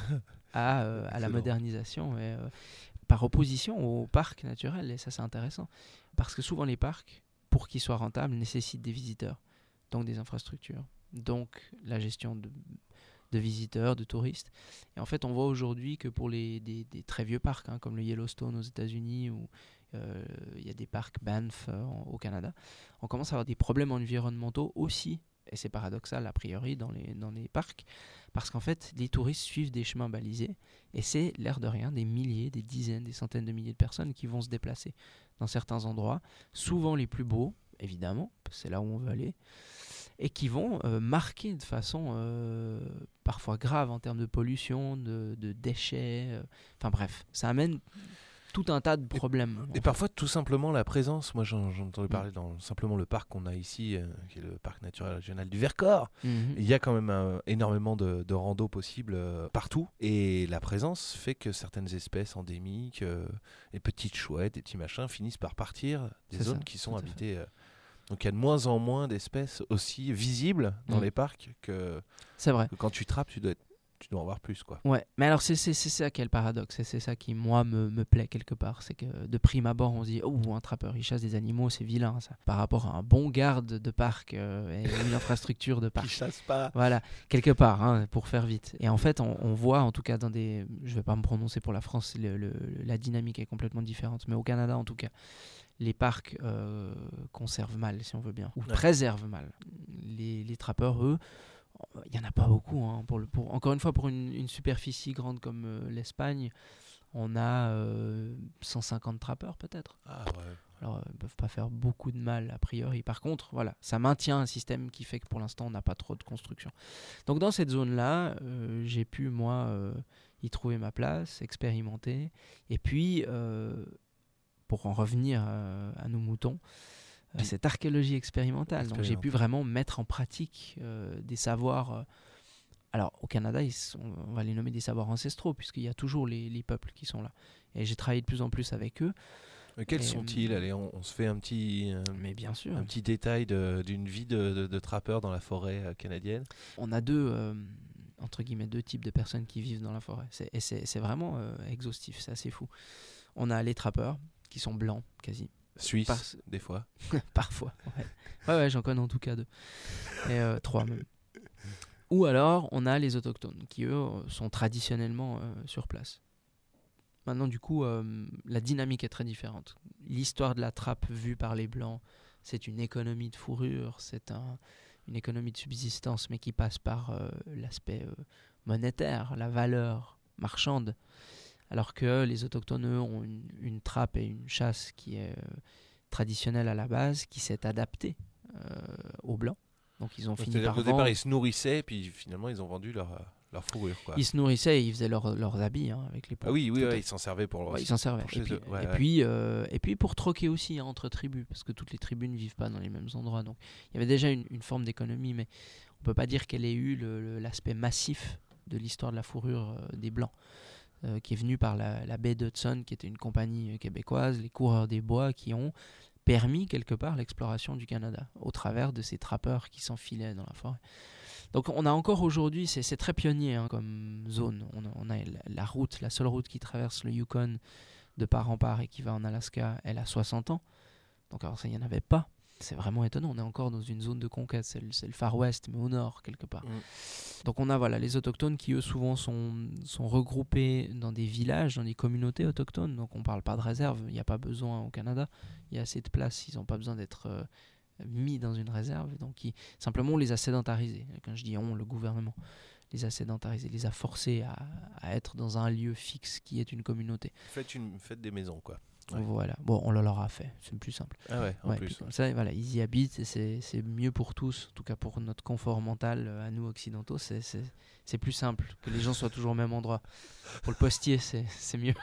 E: à, euh, à la modernisation et, euh, par opposition aux parcs naturels. Et ça, c'est intéressant. Parce que souvent, les parcs, pour qu'ils soient rentables, nécessitent des visiteurs, donc des infrastructures, donc la gestion de... de visiteurs, de touristes. Et en fait, on voit aujourd'hui que pour les, des, des très vieux parcs, hein, comme le Yellowstone aux États-Unis, ou il euh, y a des parcs Banff euh, au Canada, on commence à avoir des problèmes environnementaux aussi, et c'est paradoxal a priori dans les, dans les parcs, parce qu'en fait, les touristes suivent des chemins balisés, et c'est, l'air de rien, des milliers, des dizaines, des centaines de milliers de personnes qui vont se déplacer dans certains endroits, souvent les plus beaux, évidemment, c'est là où on veut aller, et qui vont euh, marquer de façon euh, parfois grave en termes de pollution, de, de déchets, euh, enfin bref, ça amène tout un tas de problèmes.
D: Et, et parfois tout simplement la présence, moi j'en, j'en entendais parler dans simplement le parc qu'on a ici, euh, qui est le parc naturel régional du Vercors, mm-hmm. il y a quand même euh, énormément de, de randos possibles euh, partout, et la présence fait que certaines espèces endémiques, euh, les petites chouettes, des petits machins, finissent par partir des
E: C'est
D: zones
E: ça,
D: qui sont habitées... Donc il y a de moins en moins d'espèces aussi visibles dans mmh. les parcs que,
E: c'est vrai.
D: que quand tu trappes, tu dois être tu dois en voir plus, quoi.
E: Ouais, mais alors c'est, c'est, c'est ça qui est le paradoxe, et c'est ça qui, moi, me, me plaît quelque part. C'est que de prime abord, on se dit, oh, un trappeur, il chasse des animaux, c'est vilain, ça. Par rapport à un bon garde de parc euh, et une infrastructure de parc.
D: Qui chasse pas.
E: Voilà, quelque part, hein, pour faire vite. Et en fait, on, on voit, en tout cas, dans des... Je vais pas me prononcer pour la France, le, le, la dynamique est complètement différente. Mais au Canada, en tout cas, les parcs euh, conservent mal, si on veut bien, ou
D: Ouais.
E: préservent mal. Les, les trappeurs, eux, il n'y en a pas beaucoup. Hein, pour le, pour, encore une fois, pour une, une superficie grande comme euh, l'Espagne, on a euh, cent cinquante trappeurs peut-être.
D: Ah ouais.
E: Alors, ils ne peuvent pas faire beaucoup de mal a priori. Par contre, voilà, ça maintient un système qui fait que pour l'instant, on n'a pas trop de construction. Donc, dans cette zone-là, euh, j'ai pu, moi, euh, y trouver ma place, expérimenter. Et puis, euh, pour en revenir euh, à nos moutons, euh, cette archéologie expérimentale. Donc, j'ai pu vraiment mettre en pratique euh, des savoirs. Euh, alors, au Canada, ils sont, on va les nommer des savoirs ancestraux, puisqu'il y a toujours les, les peuples qui sont là. Et j'ai travaillé de plus en plus avec eux.
D: Mais quels
E: Et,
D: sont-ils?
E: euh,
D: Allez, on, on se fait un petit, euh,
E: Mais bien sûr.
D: un petit détail de, d'une vie de, de, de trappeur dans la forêt euh, canadienne.
E: On a deux, euh, entre guillemets, deux types de personnes qui vivent dans la forêt. C'est, et c'est, c'est vraiment euh, exhaustif, c'est assez fou. On a les trappeurs, qui sont blancs, quasi.
D: Suisse,
E: Par-
D: des fois.
E: Parfois, ouais. Ouais, ouais, j'en connais en tout cas deux. Et euh, trois même. Ou alors, on a les autochtones, qui eux sont traditionnellement euh, sur place. Maintenant, du coup, euh, la dynamique est très différente. L'histoire de la trappe vue par les Blancs, c'est une économie de fourrure, c'est un, une économie de subsistance, mais qui passe par euh, l'aspect euh, monétaire, la valeur marchande. Alors que les autochtones, eux, ont une, une trappe et une chasse qui est euh, traditionnelle à la base, qui s'est adaptée euh, aux Blancs. Donc, ils ont fini
D: C'est-à-dire
E: par
D: qu'au
E: vendre...
D: départ, ils se nourrissaient, puis finalement, ils ont vendu leur, euh, leur fourrure, quoi.
E: Ils se nourrissaient et ils faisaient leur- leurs habits hein, avec les peaux.
D: Ah oui, oui,
E: Tout à
D: ouais,
E: fait.
D: ils s'en servaient pour,
E: Ouais, ils s'en servaient.
D: pour
E: Et,
D: chez
E: puis,
D: eux. Ouais,
E: et,
D: ouais.
E: puis, euh, et puis pour troquer aussi hein, entre tribus, parce que toutes les tribus ne vivent pas dans les mêmes endroits. Donc il y avait déjà une, une forme d'économie, mais on ne peut pas dire qu'elle ait eu le- le- l'aspect massif de l'histoire de la fourrure euh, des Blancs, euh, qui est venue par la, la baie d'Hudson, qui était une compagnie euh, québécoise, les coureurs des bois, qui ont permis quelque part l'exploration du Canada, au travers de ces trappeurs qui s'enfilaient dans la forêt. Donc on a encore aujourd'hui, c'est, c'est très pionnier hein, comme zone. On a, on a la, la route, la seule route qui traverse le Yukon de part en part et qui va en Alaska, elle a soixante ans. Donc alors ça, il n'y en avait pas. C'est vraiment étonnant, on est encore dans une zone de conquête, c'est le, c'est le Far West, mais au nord quelque part.
D: Mm.
E: Donc on a voilà, les autochtones qui eux souvent sont, sont regroupés dans des villages, dans des communautés autochtones. Donc on ne parle pas de réserve, il n'y a pas besoin au Canada, il y a assez de place, ils n'ont pas besoin d'être... Euh, mis dans une réserve, donc ils, simplement on les a sédentarisés. Quand je dis on, le gouvernement les a sédentarisés, les a forcés à, à être dans un lieu fixe qui est une communauté.
D: Faites, une, faites des maisons, quoi. Ouais.
E: Voilà, bon, on le leur a fait, c'est plus simple.
D: Ah ouais, en
E: Ouais,
D: plus.
E: puis comme ça, voilà, ils y habitent et c'est, c'est mieux pour tous, en tout cas pour notre confort mental à nous occidentaux, c'est, c'est, c'est plus simple que les gens soient toujours au même endroit. Pour le postier, c'est, c'est mieux.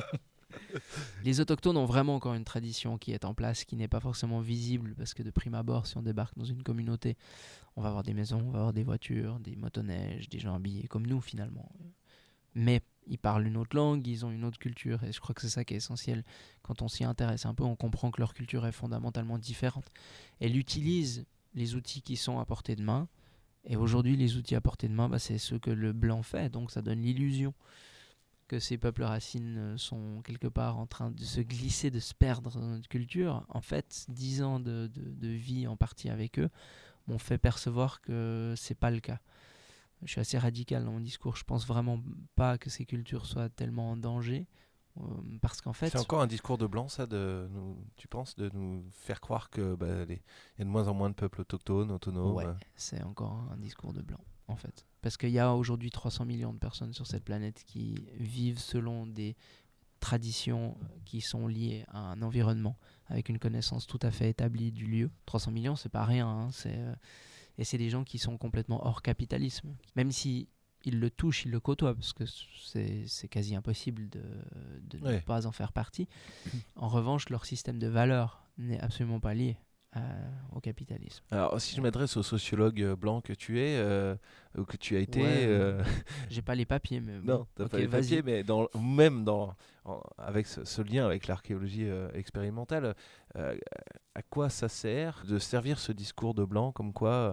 E: Les autochtones ont vraiment encore une tradition qui est en place, qui n'est pas forcément visible, parce que de prime abord, si on débarque dans une communauté, on va avoir des maisons, on va avoir des voitures, des motoneiges, des gens habillés comme nous finalement. Mais ils parlent une autre langue, ils ont une autre culture, et je crois que c'est ça qui est essentiel. Quand on s'y intéresse un peu, on comprend que leur culture est fondamentalement différente. Elle utilise les outils qui sont à portée de main, et aujourd'hui les outils à portée de main, bah, c'est ce que le blanc fait, donc ça donne l'illusion que ces peuples racines sont quelque part en train de se glisser, de se perdre dans notre culture. En fait, dix ans de, de, de vie en partie avec eux m'ont fait percevoir que c'est pas le cas. Je suis assez radical dans mon discours. Je pense vraiment pas que ces cultures soient tellement en danger, euh, parce qu'en fait...
D: C'est encore un discours de blanc, ça, de nous, tu penses, de nous faire croire que bah, les, y a de moins en moins de peuples autochtones, autonomes.
E: Ouais, c'est encore un discours de blanc, en fait. Parce qu'il y a aujourd'hui trois cents millions de personnes sur cette planète qui vivent selon des traditions qui sont liées à un environnement, avec une connaissance tout à fait établie du lieu. trois cents millions, c'est pas rien, hein, c'est, euh, et c'est des gens qui sont complètement hors capitalisme. Même si ils le touchent, ils le côtoient, parce que c'est, c'est quasi impossible de, de
D: Ouais.
E: ne pas en faire partie. En revanche, leur système de valeurs n'est absolument pas lié à, au capitalisme.
D: Alors, si je m'adresse au sociologue euh, blanc que tu es, euh, ou que tu as été...
E: Ouais,
D: euh,
E: J'ai pas les papiers, mais bon.
D: non, t'as
E: Ok,
D: pas les
E: vas-y.
D: papiers, mais dans, même dans, en- avec ce, ce lien avec l'archéologie euh, expérimentale, euh, à quoi ça sert de servir ce discours de blanc comme quoi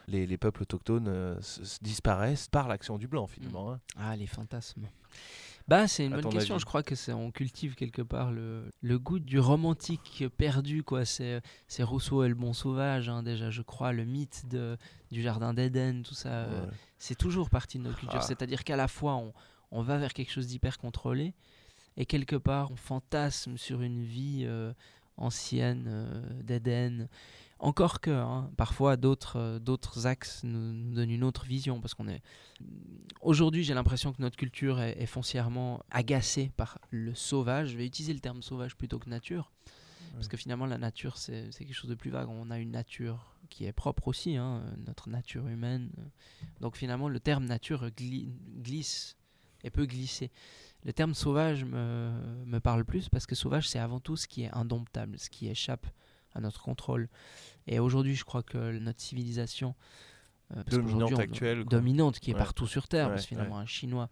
D: les, les peuples autochtones euh, s- s- disparaissent par l'action du blanc finalement. Hein.
E: Ah, les fantasmes. Bah, c'est une
D: À
E: bonne
D: ton
E: question.
D: avis?
E: Je crois que c'est on cultive quelque part le, le goût du romantique perdu, quoi. C'est, c'est Rousseau et le bon sauvage, hein, déjà, je crois, le mythe de, du jardin d'Éden, tout ça. euh,
D: Ouais.
E: c'est toujours partie de notre culture.
D: Ah.
E: C'est-à-dire qu'à la fois, on, on va vers quelque chose d'hyper contrôlé, et quelque part, on fantasme sur une vie euh, ancienne euh, d'Éden. Encore que, hein, parfois, d'autres, euh, d'autres axes nous, nous donnent une autre vision, parce qu'on est... Aujourd'hui, j'ai l'impression que notre culture est, est foncièrement agacée par le sauvage. Je vais utiliser le terme sauvage plutôt que nature, parce que finalement, la nature, c'est, c'est quelque chose de plus vague. On a une nature qui est propre aussi, hein, notre nature humaine. Donc finalement, le terme nature gli- glisse et peut glisser. Le terme sauvage me, me parle plus, parce que sauvage, c'est avant tout ce qui est indomptable, ce qui échappe à notre contrôle. Et aujourd'hui, je crois que notre civilisation euh, parce
D: Dominante
E: qu'aujourd'hui, on-
D: actuelle, quoi.
E: dominante, qui est
D: Ouais.
E: partout sur Terre,
D: Ouais,
E: parce que finalement,
D: ouais.
E: un Chinois,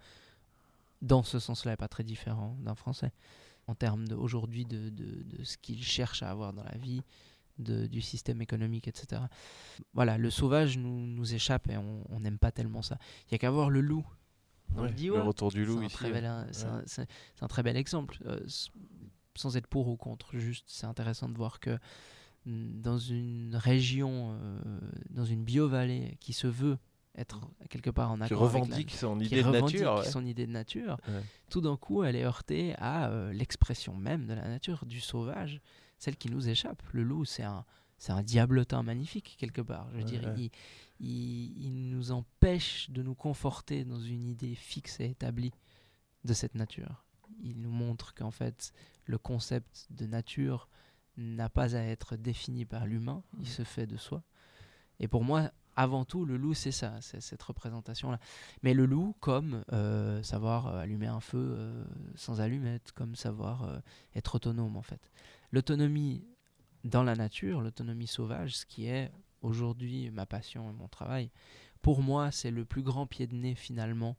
E: dans ce sens-là, n'est pas très différent d'un Français, en termes de, aujourd'hui de, de, de ce qu'il cherche à avoir dans la vie, de, du système économique, et cetera. Voilà, le sauvage nous, nous échappe et on on n'aime pas tellement ça. Il n'y a qu'à voir le loup dans
D: Ouais,
E: le
D: le
E: Diois.
D: retour du loup
E: C'est un
D: ici.
E: très
D: ouais.
E: bel, un- c'est
D: Ouais.
E: un- c'est- c'est un très bel exemple. Euh, s- sans être pour ou contre, juste c'est intéressant de voir que mm, dans une région, euh, dans une biovallée qui se veut être quelque part en
D: Qui
E: accord avec la,
D: revendique son
E: qui
D: idée de
E: revendique
D: nature. ouais.
E: son idée de nature,
D: Ouais.
E: tout d'un coup elle est heurtée à euh, l'expression même de la nature, du sauvage, celle qui nous échappe. Le loup, c'est un, c'est un diablotin magnifique quelque part. Je veux
D: Ouais,
E: dire,
D: ouais.
E: il, il, il nous empêche de nous conforter dans une idée fixe et établie de cette nature. Il nous montre qu'en fait, le concept de nature n'a pas à être défini par l'humain, il se fait de soi. Et pour moi, avant tout, le loup, c'est ça, c'est cette représentation-là. Mais le loup, comme euh, savoir euh, allumer un feu euh, sans allumette, comme savoir euh, être autonome, en fait. L'autonomie dans la nature, l'autonomie sauvage, ce qui est aujourd'hui ma passion et mon travail, pour moi, c'est le plus grand pied de nez, finalement,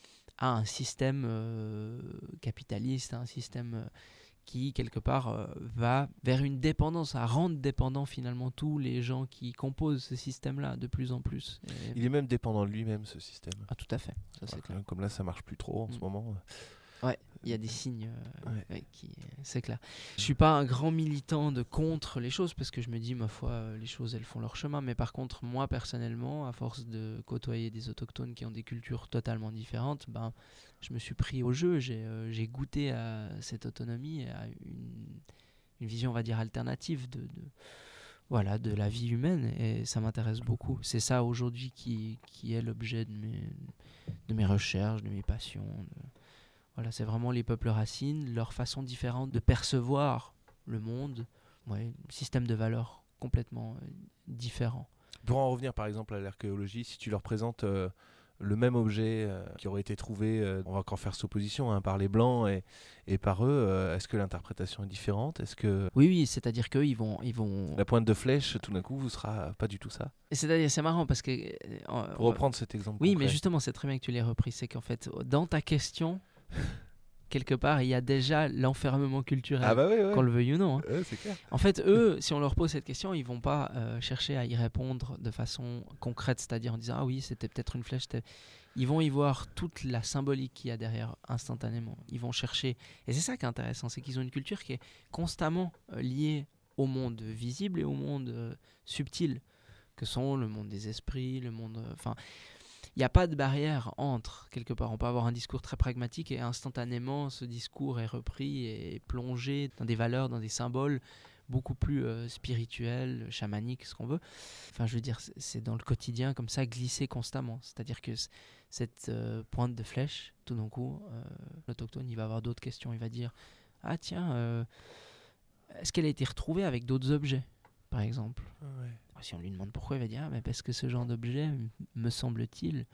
E: à un système euh, capitaliste, à un système euh, qui, quelque part, euh, va vers une dépendance, à rendre dépendants finalement tous les gens qui composent ce système-là de plus en plus. Et-
D: Il est même dépendant de lui-même, ce système.
E: Ah, tout à fait, ça c'est
D: Alors que,
E: clair.
D: Comme là, ça marche plus trop en ce
E: Mm.
D: moment.
E: Ouais, il y a des signes, euh,
D: Ouais.
E: ouais, qui, c'est clair. Je suis pas un grand militant de contre les choses, parce que je me dis, ma foi, euh, les choses elles font leur chemin. Mais par contre, moi personnellement, à force de côtoyer des autochtones qui ont des cultures totalement différentes, ben, je me suis pris au jeu. J'ai, euh, j'ai goûté à cette autonomie, et à une, une vision, on va dire, alternative de, de, voilà, de la vie humaine, et ça m'intéresse beaucoup. C'est ça aujourd'hui qui, qui est l'objet de mes, de mes recherches, de mes passions. de- Voilà, c'est vraiment les peuples racines, leur façon différente de percevoir le monde, ouais, un système de valeurs complètement euh, différent.
D: Pour en revenir par exemple à l'archéologie, si tu leur présentes euh, le même objet euh, qui aurait été trouvé, euh, on va encore faire supposition, hein, par les Blancs et, et par eux, euh, est-ce que l'interprétation est différente? Est-ce que
E: Oui, oui, c'est-à-dire qu'eux, ils vont, ils vont.
D: la pointe de flèche, tout d'un coup, vous sera pas du tout ça?
E: Et c'est-à-dire, c'est marrant parce que. euh, on-
D: Pour
E: on va-
D: reprendre cet exemple
E: Oui,
D: concret.
E: mais justement, c'est très bien que tu l'aies repris. C'est qu'en fait, dans ta question, quelque part, il y a déjà l'enfermement culturel,
D: Ah bah oui, ouais.
E: qu'on le veuille ou non. hein.
D: Ouais, c'est clair.
E: En fait, eux, si on leur pose cette question, ils vont pas euh, chercher à y répondre de façon concrète, c'est-à-dire en disant ah oui, c'était peut-être une flèche. c'était- Ils vont y voir toute la symbolique qu'il y a derrière instantanément. Ils vont chercher, et c'est ça qui est intéressant, c'est qu'ils ont une culture qui est constamment euh, liée au monde visible et au monde euh, subtil, que sont le monde des esprits, le monde. Enfin, il n'y a pas de barrière entre, quelque part. On peut avoir un discours très pragmatique et instantanément, ce discours est repris et plongé dans des valeurs, dans des symboles beaucoup plus euh, spirituels, chamaniques, ce qu'on veut. Enfin, je veux dire, c'est- c'est dans le quotidien, comme ça, glissé constamment. C'est-à-dire que c- cette euh, pointe de flèche, tout d'un coup, euh, l'autochtone, il va avoir d'autres questions. Il va dire, ah tiens, euh, est-ce qu'elle a été retrouvée avec d'autres objets, par exemple?
D: Ouais.
E: Si on lui demande pourquoi, il va dire ah, mais parce que ce genre d'objets, m- me semble-t-il,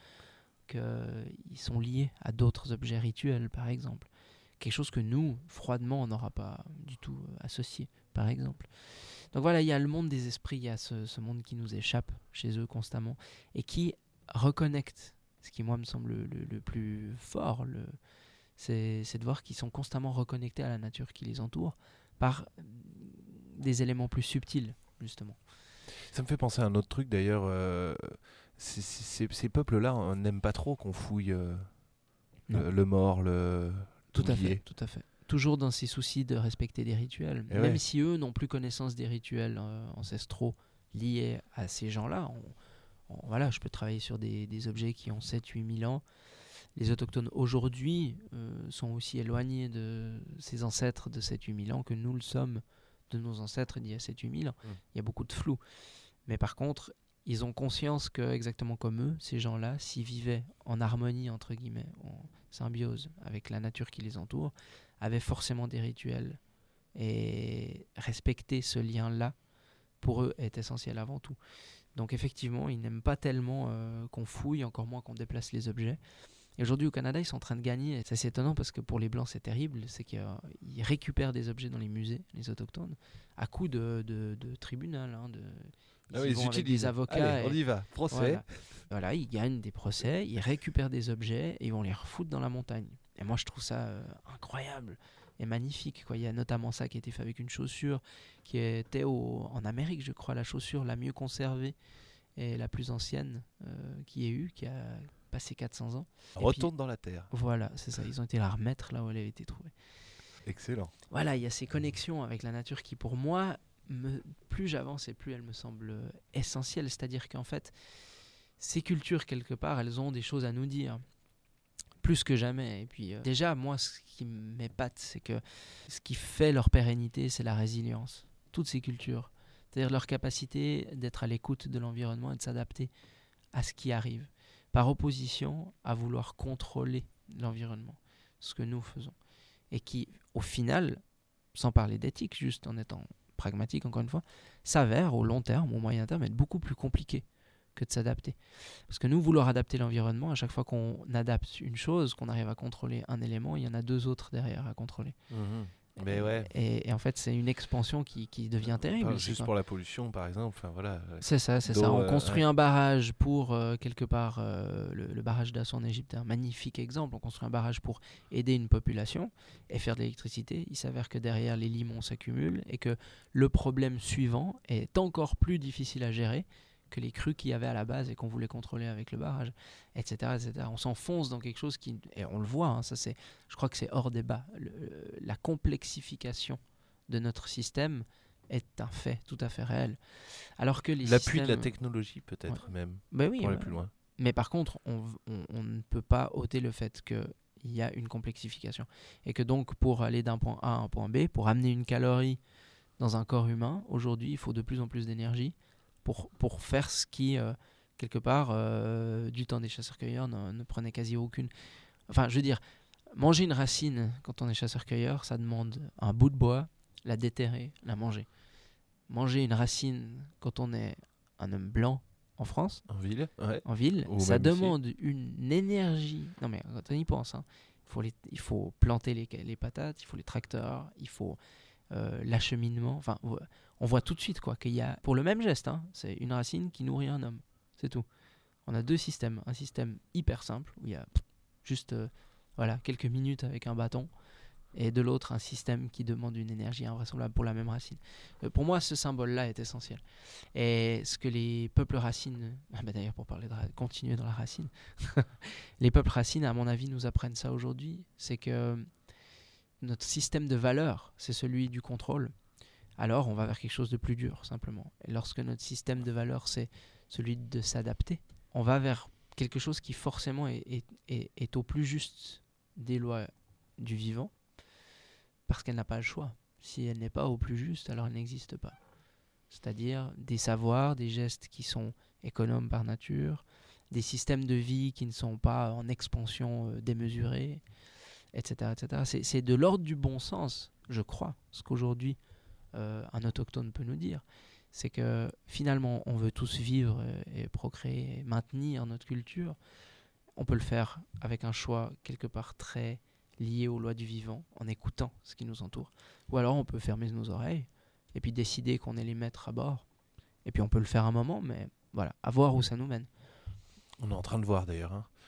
E: qu'ils sont liés à d'autres objets rituels, par exemple. Quelque chose que nous, froidement, on n'aura pas du tout euh, associé, par exemple. Donc voilà, il y a le monde des esprits, il y a ce, ce monde qui nous échappe chez eux constamment et qui reconnecte. Ce qui, moi, me semble le, le- le plus fort, le, c'est, c'est de voir qu'ils sont constamment reconnectés à la nature qui les entoure par euh, des éléments plus subtils, justement.
D: Ça me fait penser à un autre truc d'ailleurs. euh, c'est- c'est- ces, ces peuples-là on n'aiment pas trop qu'on fouille euh,
E: Non.
D: le, le mort, le
E: Tout à
D: l'oublié.
E: fait, tout à fait. Toujours dans ces soucis de respecter des rituels.
D: Eh
E: Même
D: ouais.
E: si eux n'ont plus connaissance des rituels euh, ancestraux liés à ces gens-là. On- on- voilà, je peux travailler sur des, des objets qui ont sept huit mille ans. Les autochtones aujourd'hui euh, sont aussi éloignés de ces ancêtres de sept huit mille ans que nous le sommes de nos ancêtres d'il y a sept huit mille ans.
D: Mm.
E: Il y a beaucoup de flou. Mais par contre, ils ont conscience que, exactement comme eux, ces gens-là, s'ils vivaient en harmonie, entre guillemets, en symbiose avec la nature qui les entoure, avaient forcément des rituels. Et respecter ce lien-là, pour eux, est essentiel avant tout. Donc effectivement, ils n'aiment pas tellement euh, qu'on fouille, encore moins qu'on déplace les objets. Et aujourd'hui au Canada, ils sont en train de gagner. Et ça, c'est étonnant parce que pour les Blancs, c'est terrible. C'est qu'ils récupèrent des objets dans les musées, les autochtones, à coup de, de, de tribunal. Hein, de, ils
D: Ah
E: y
D: oui,
E: vont
D: ils
E: avec
D: utilisent.
E: des avocats.
D: Allez,
E: et-
D: on y va. Procès.
E: voilà. Voilà, ils gagnent des procès, ils récupèrent des objets et ils vont les refoutre dans la montagne. Et moi, je trouve ça euh, incroyable et magnifique, quoi. Il y a notamment ça qui a été fait avec une chaussure qui était au, en Amérique, je crois, la chaussure la mieux conservée et la plus ancienne euh, qui ait eu, qui a passé quatre cents ans. Et
D: Retourne dans la terre.
E: Voilà, c'est ça. Ils ont été la remettre là où elle avait été trouvée.
D: Excellent.
E: Voilà, il y a ces connexions avec la nature qui, pour moi, me, plus j'avance et plus elles me semblent essentielles. C'est-à-dire qu'en fait, ces cultures, quelque part, elles ont des choses à nous dire. Plus que jamais. Et puis, euh, déjà, moi, ce qui m'épate, c'est que ce qui fait leur pérennité, c'est la résilience. Toutes ces cultures. C'est-à-dire leur capacité d'être à l'écoute de l'environnement et de s'adapter à ce qui arrive. Par opposition à vouloir contrôler l'environnement. Ce que nous faisons. Et qui, au final, sans parler d'éthique, juste en étant pragmatique, encore une fois, s'avère au long terme, au moyen terme, être beaucoup plus compliqué que de s'adapter. Parce que nous, vouloir adapter l'environnement, à chaque fois qu'on adapte une chose, qu'on arrive à contrôler un élément, il y en a deux autres derrière à contrôler.
D: Mhm. Mais
E: et,
D: ouais.
E: Et, et en fait, c'est une expansion qui, qui devient terrible.
D: Enfin,
E: c'est
D: juste
E: quoi.
D: pour la pollution, par exemple. Enfin, voilà. euh,
E: C'est ça, c'est
D: d'eau,
E: ça. On
D: euh,
E: construit
D: ouais.
E: un barrage pour, euh, quelque part, euh, le, le barrage d'Aswan en Égypte est un magnifique exemple. On construit un barrage pour aider une population et faire de l'électricité. Il s'avère que derrière, les limons s'accumulent et que le problème suivant est encore plus difficile à gérer que les crues qu'il y avait à la base et qu'on voulait contrôler avec le barrage, et cetera, et cetera. On s'enfonce dans quelque chose qui, et on le voit, hein, ça c'est, je crois que c'est hors débat. Le, la complexification de notre système est un fait tout à fait réel. Alors que les
D: L'appui de la
E: systèmes...
D: technologie, peut-être même,
E: Ben oui,
D: pour aller
E: bah,
D: plus loin.
E: mais par contre, on, on- on ne peut pas ôter le fait qu'il y a une complexification. Et que donc, pour aller d'un point A à un point B, pour amener une calorie dans un corps humain, aujourd'hui, il faut de plus en plus d'énergie pour, pour faire ce qui, euh, quelque part, euh, du temps des chasseurs-cueilleurs, ne, ne prenait quasi aucune... Enfin, je veux dire, manger une racine quand on est chasseur-cueilleur, ça demande un bout de bois, la déterrer, la manger. Manger une racine quand on est un homme blanc en France,
D: En ville, ouais.
E: en ville,
D: Ou
E: ça
D: même ici.
E: demande une énergie. Non mais quand on y pense, hein, il, faut les, il faut planter les, les patates, il faut les tracteurs, il faut euh, l'acheminement. Enfin, on voit tout de suite quoi qu'il y a, pour le même geste, hein, c'est une racine qui nourrit un homme. C'est tout. On a deux systèmes. Un système hyper simple où il y a pff, juste euh, voilà, quelques minutes avec un bâton. Et de l'autre, un système qui demande une énergie invraisemblable pour la même racine. Euh, pour moi, ce symbole-là est essentiel. Et ce que les peuples racines, ah bah d'ailleurs pour parler de ra- continuer dans la racine, les peuples racines, à mon avis, nous apprennent ça aujourd'hui, c'est que notre système de valeurs, c'est celui du contrôle. Alors, on va vers quelque chose de plus dur, simplement. Et lorsque notre système de valeurs, c'est celui de s'adapter, on va vers quelque chose qui forcément est, est, est, est au plus juste des lois du vivant, parce qu'elle n'a pas le choix. Si elle n'est pas au plus juste, alors elle n'existe pas. C'est-à-dire des savoirs, des gestes qui sont économes par nature, des systèmes de vie qui ne sont pas en expansion euh, démesurée, et cetera et cetera. C'est, c'est de l'ordre du bon sens, je crois, ce qu'aujourd'hui euh, un autochtone peut nous dire. C'est que finalement, on veut tous vivre et, et procréer, et maintenir notre culture. On peut le faire avec un choix quelque part très lié aux lois du vivant, en écoutant ce qui nous entoure. Ou alors on peut fermer nos oreilles et puis décider qu'on est les maîtres à bord. Et puis on peut le faire un moment, mais voilà, à voir où ça nous mène.
D: On est en train de voir d'ailleurs. Hein.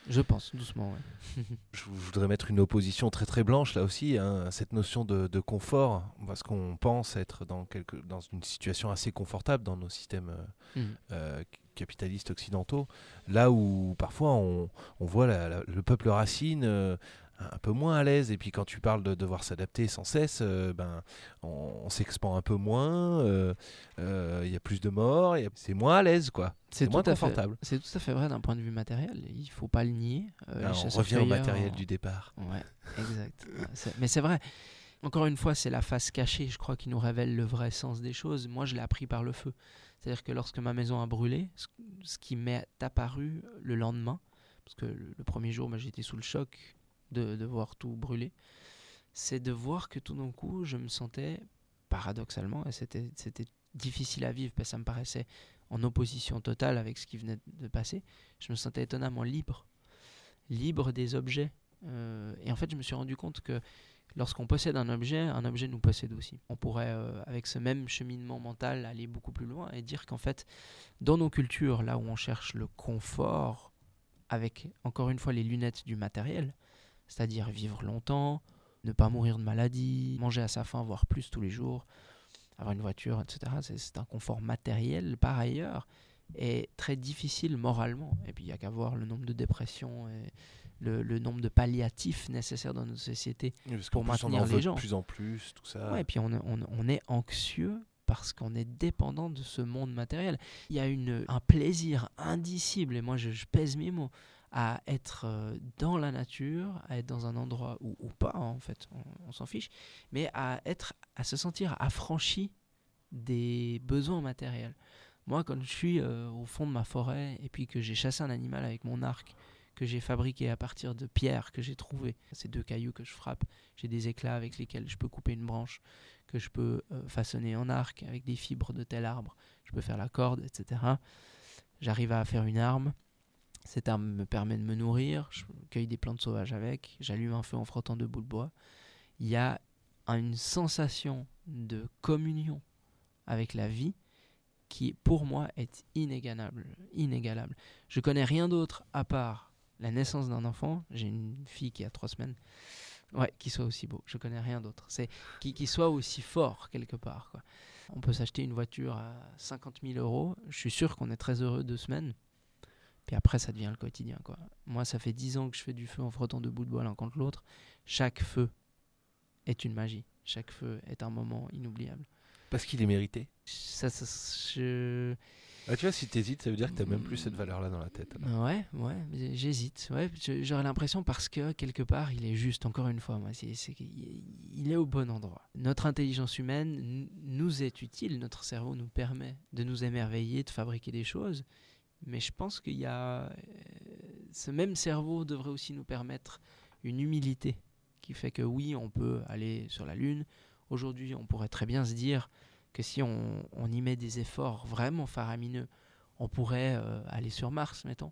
E: Je pense, doucement, ouais.
D: Je voudrais mettre une opposition très très blanche là aussi, hein, à cette notion de, de confort, parce qu'on pense être dans, quelque, dans une situation assez confortable dans nos systèmes euh,
E: Mm.
D: euh, capitalistes occidentaux, là où parfois on, on voit la, la, le peuple racine euh, un peu moins à l'aise, et puis quand tu parles de devoir s'adapter sans cesse, euh, ben, on, on s'expand un peu moins, il euh, euh, y a plus de morts, y a, c'est moins à l'aise, quoi.
E: C'est
D: C'est moins
E: tout à fait-
D: confortable.
E: C'est tout à fait vrai d'un point de vue matériel. Il faut pas le nier. Euh,
D: Ah,
E: les
D: on revient au
E: chasseurs-cueilleurs
D: matériel
E: en-
D: du départ.
E: Ouais, exact. Ouais, c'est- Mais c'est vrai. Encore une fois, c'est la face cachée, je crois, qui nous révèle le vrai sens des choses. Moi, je l'ai appris par le feu. C'est-à-dire que lorsque ma maison a brûlé, ce- ce qui m'est apparu le lendemain, parce que le, le premier jour, moi, j'étais sous le choc de, de voir tout brûler, c'est de voir que tout d'un coup, je me sentais, paradoxalement, et c'était, c'était difficile à vivre, parce que ça me paraissait en opposition totale avec ce qui venait de passer, je me sentais étonnamment libre. Libre des objets. Euh, et en fait, je me suis rendu compte que lorsqu'on possède un objet, un objet nous possède aussi. On pourrait, euh, avec ce même cheminement mental, aller beaucoup plus loin et dire qu'en fait, dans nos cultures, là où on cherche le confort, avec, encore une fois, les lunettes du matériel, c'est-à-dire vivre longtemps, ne pas mourir de maladie, manger à sa faim, voire plus tous les jours, avoir une voiture, et cetera. C'est, c'est un confort matériel, par ailleurs, et très difficile moralement. Et puis, il n'y a qu'à voir le nombre de dépressions et le, le nombre de palliatifs nécessaires dans notre société.
D: Oui, parce
E: pour
D: qu'en plus, on
E: maintenir
D: en
E: les
D: veut
E: gens.
D: de plus en plus, tout ça.
E: Ouais, et puis on, on, on est anxieux parce qu'on est dépendant de ce monde matériel. Il y a une, un plaisir indicible, et moi je, je pèse mes mots, à être euh, dans la nature, à être dans un endroit ou, ou pas, hein, en fait, on, on s'en fiche, mais à, être, à se sentir affranchi des besoins matériels. Moi, quand je suis euh, au fond de ma forêt et puis que j'ai chassé un animal avec mon arc, que j'ai fabriqué à partir de pierres que j'ai trouvées, ces deux cailloux que je frappe, j'ai des éclats avec lesquels je peux couper une branche, que je peux euh, façonner en arc avec des fibres de tel arbre, je peux faire la corde, et cetera. J'arrive à faire une arme. Cette arme me permet de me nourrir, je cueille des plantes sauvages avec, j'allume un feu en frottant deux bouts de bois. Il y a une sensation de communion avec la vie qui, pour moi, est inégalable. inégalable. Je connais rien d'autre à part la naissance d'un enfant. J'ai une fille qui a trois semaines. Ouais, qui soit aussi beau. Je connais rien d'autre. C'est qui, qui soit aussi fort quelque part, quoi. On peut s'acheter une voiture à cinquante mille euros. Je suis sûr qu'on est très heureux deux semaines. Puis après, ça devient le quotidien, quoi. Moi, ça fait dix ans que je fais du feu en frottant deux bouts de bois l'un contre l'autre. Chaque feu est une magie. Chaque feu est un moment inoubliable.
D: Parce qu'il est mérité.
E: Ça, ça, je...
D: Ah, tu vois, si t'hésites, ça veut dire que t'as même plus cette valeur-là dans la tête. alors.
E: Ouais, ouais, mais j'hésite. Ouais, je- j'aurais l'impression parce que quelque part, il est juste. Encore une fois, moi, c'est, c'est qu'il- il est au bon endroit. Notre intelligence humaine n- nous est utile. Notre cerveau nous permet de nous émerveiller, de fabriquer des choses. Mais je pense qu'il y a euh, ce même cerveau devrait aussi nous permettre une humilité qui fait que oui, on peut aller sur la Lune. Aujourd'hui, on pourrait très bien se dire que si on, on y met des efforts vraiment faramineux, on pourrait euh, aller sur Mars, mettons.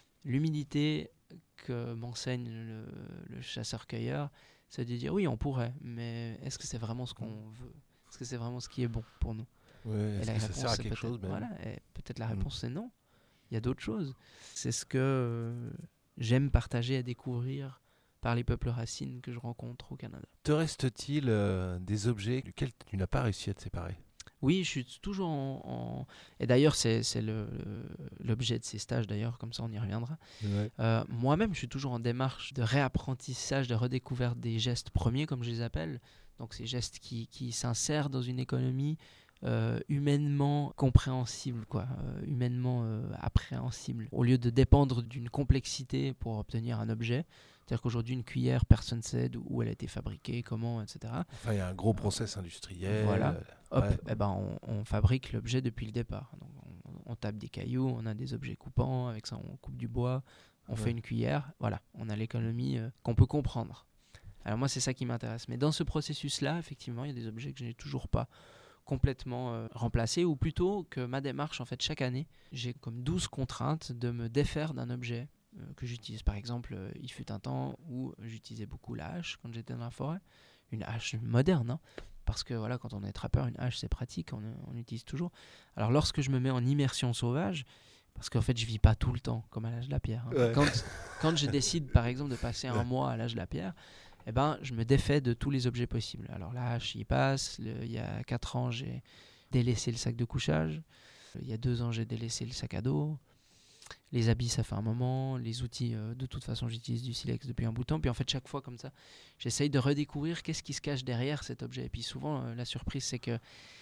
E: L'humilité que m'enseigne le, le chasseur-cueilleur, c'est de dire oui, on pourrait, mais est-ce que c'est vraiment ce qu'on veut? Est-ce que c'est vraiment ce qui est bon pour nous?
D: Ouais,
E: Et
D: est-ce
E: la
D: que ça
E: réponse,
D: sert à
E: c'est
D: quelque
E: peut-être-
D: chose même
E: Voilà, et peut-être la
D: Mm.
E: réponse c'est non. Il y a d'autres choses. C'est ce que euh, j'aime partager et découvrir par les peuples racines que je rencontre au Canada.
D: Te reste-t-il euh, des objets duquel tu n'as pas réussi à te séparer?
E: Oui, je suis toujours en... en- Et d'ailleurs, c'est, c'est le, le- l'objet de ces stages, d'ailleurs, comme ça on y reviendra.
D: Ouais.
E: Euh, moi-même, je suis toujours en démarche de réapprentissage, de redécouverte des gestes premiers, comme je les appelle. Donc ces gestes qui, qui s'insèrent dans une économie euh, humainement compréhensible, quoi, euh, humainement euh, appréhensible. Au lieu de dépendre d'une complexité pour obtenir un objet, c'est-à-dire qu'aujourd'hui, une cuillère, personne ne sait d'où où elle a été fabriquée, comment, et cetera.
D: Enfin, il y a un gros process industriel.
E: Voilà.
D: euh,
E: Hop,
D: ouais.
E: eh ben on, on fabrique l'objet depuis le départ. Donc on, on tape des cailloux, on a des objets coupants, avec ça on coupe du bois, on
D: Ouais.
E: fait une cuillère, voilà, on a l'économie euh, qu'on peut comprendre. Alors moi c'est ça qui m'intéresse. Mais dans ce processus-là, effectivement, il y a des objets que je n'ai toujours pas complètement euh, remplacés, ou plutôt que ma démarche, en fait, chaque année, j'ai comme douze contraintes de me défaire d'un objet euh, que j'utilise. Par exemple, euh, il fut un temps où j'utilisais beaucoup la hache quand j'étais dans la forêt, une hache moderne, hein, parce que voilà, quand on est trappeur, une hache c'est pratique, on, on utilise toujours. Alors lorsque je me mets en immersion sauvage, Parce qu'en fait, je vis pas tout le temps comme à l'âge de la pierre. hein.
D: Ouais.
E: Quand, quand je décide, par exemple, de passer un
D: Ouais.
E: mois à l'âge de la pierre, eh ben, je me défais de tous les objets possibles. Alors la hache y passe. Le- il y a quatre ans, j'ai délaissé le sac de couchage. Il y a deux ans, j'ai délaissé le sac à dos. Les habits, ça fait un moment. Les outils, euh, de toute façon, j'utilise du silex depuis un bout de temps. Puis en fait, chaque fois comme ça, j'essaye de redécouvrir qu'est-ce qui se cache derrière cet objet. Et puis souvent, euh, la surprise, c'est que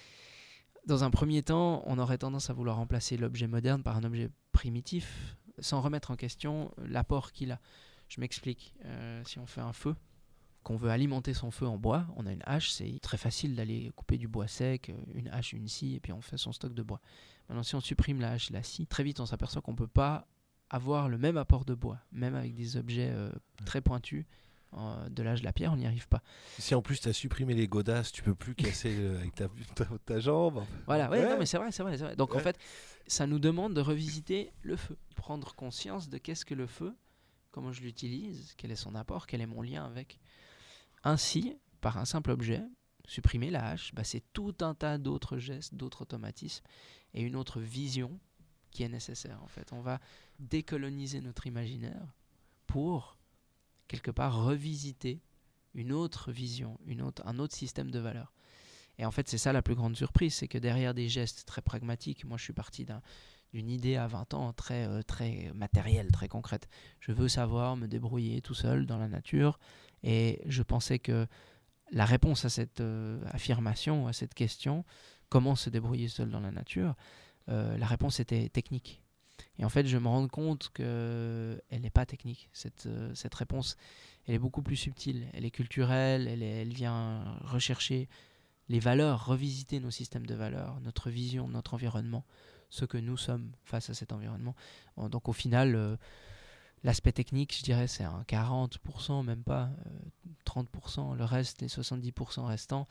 E: dans un premier temps, on aurait tendance à vouloir remplacer l'objet moderne par un objet primitif, sans remettre en question l'apport qu'il a. Je m'explique. Euh, si on fait un feu, qu'on veut alimenter son feu en bois, on a une hache, c'est très facile d'aller couper du bois sec, euh, une hache, une scie, et puis on fait son stock de bois. Maintenant, si on supprime la hache et la scie, très vite on s'aperçoit qu'on ne peut pas avoir le même apport de bois, même avec des objets euh, très pointus. euh, de l'âge de la pierre, on n'y arrive pas.
D: Si en plus tu as supprimé les godasses, tu peux plus casser euh, avec ta, ta, ta jambe.
E: Voilà, ouais,
D: Ouais.
E: non, mais c'est vrai, c'est vrai, c'est vrai. Donc en
D: Ouais.
E: fait, ça nous demande de revisiter le feu, prendre conscience de qu'est-ce que le feu, comment je l'utilise, quel est son apport, quel est mon lien avec. Ainsi, par un simple objet, supprimer la hache, bah, c'est tout un tas d'autres gestes, d'autres automatismes et une autre vision qui est nécessaire. En fait, on va décoloniser notre imaginaire pour quelque part revisiter une autre vision, une autre, un autre système de valeurs. Et en fait, c'est ça la plus grande surprise, c'est que derrière des gestes très pragmatiques, moi je suis parti d'un, d'une idée à vingt ans très, euh, très matérielle, très concrète. Je veux savoir me débrouiller tout seul dans la nature, et je pensais que la réponse à cette euh, affirmation, à cette question, comment se débrouiller seul dans la nature, euh, la réponse était technique. Et en fait, je me rends compte qu'elle n'est pas technique. Cette, euh, cette réponse, elle est beaucoup plus subtile. Elle est culturelle, elle, est, elle vient rechercher les valeurs, revisiter nos systèmes de valeurs, notre vision, notre environnement, ce que nous sommes face à cet environnement. Bon, donc au final, euh, l'aspect technique, je dirais, c'est un quarante pour cent, même pas, euh, trente pour cent. Le reste, les soixante-dix pour cent restants,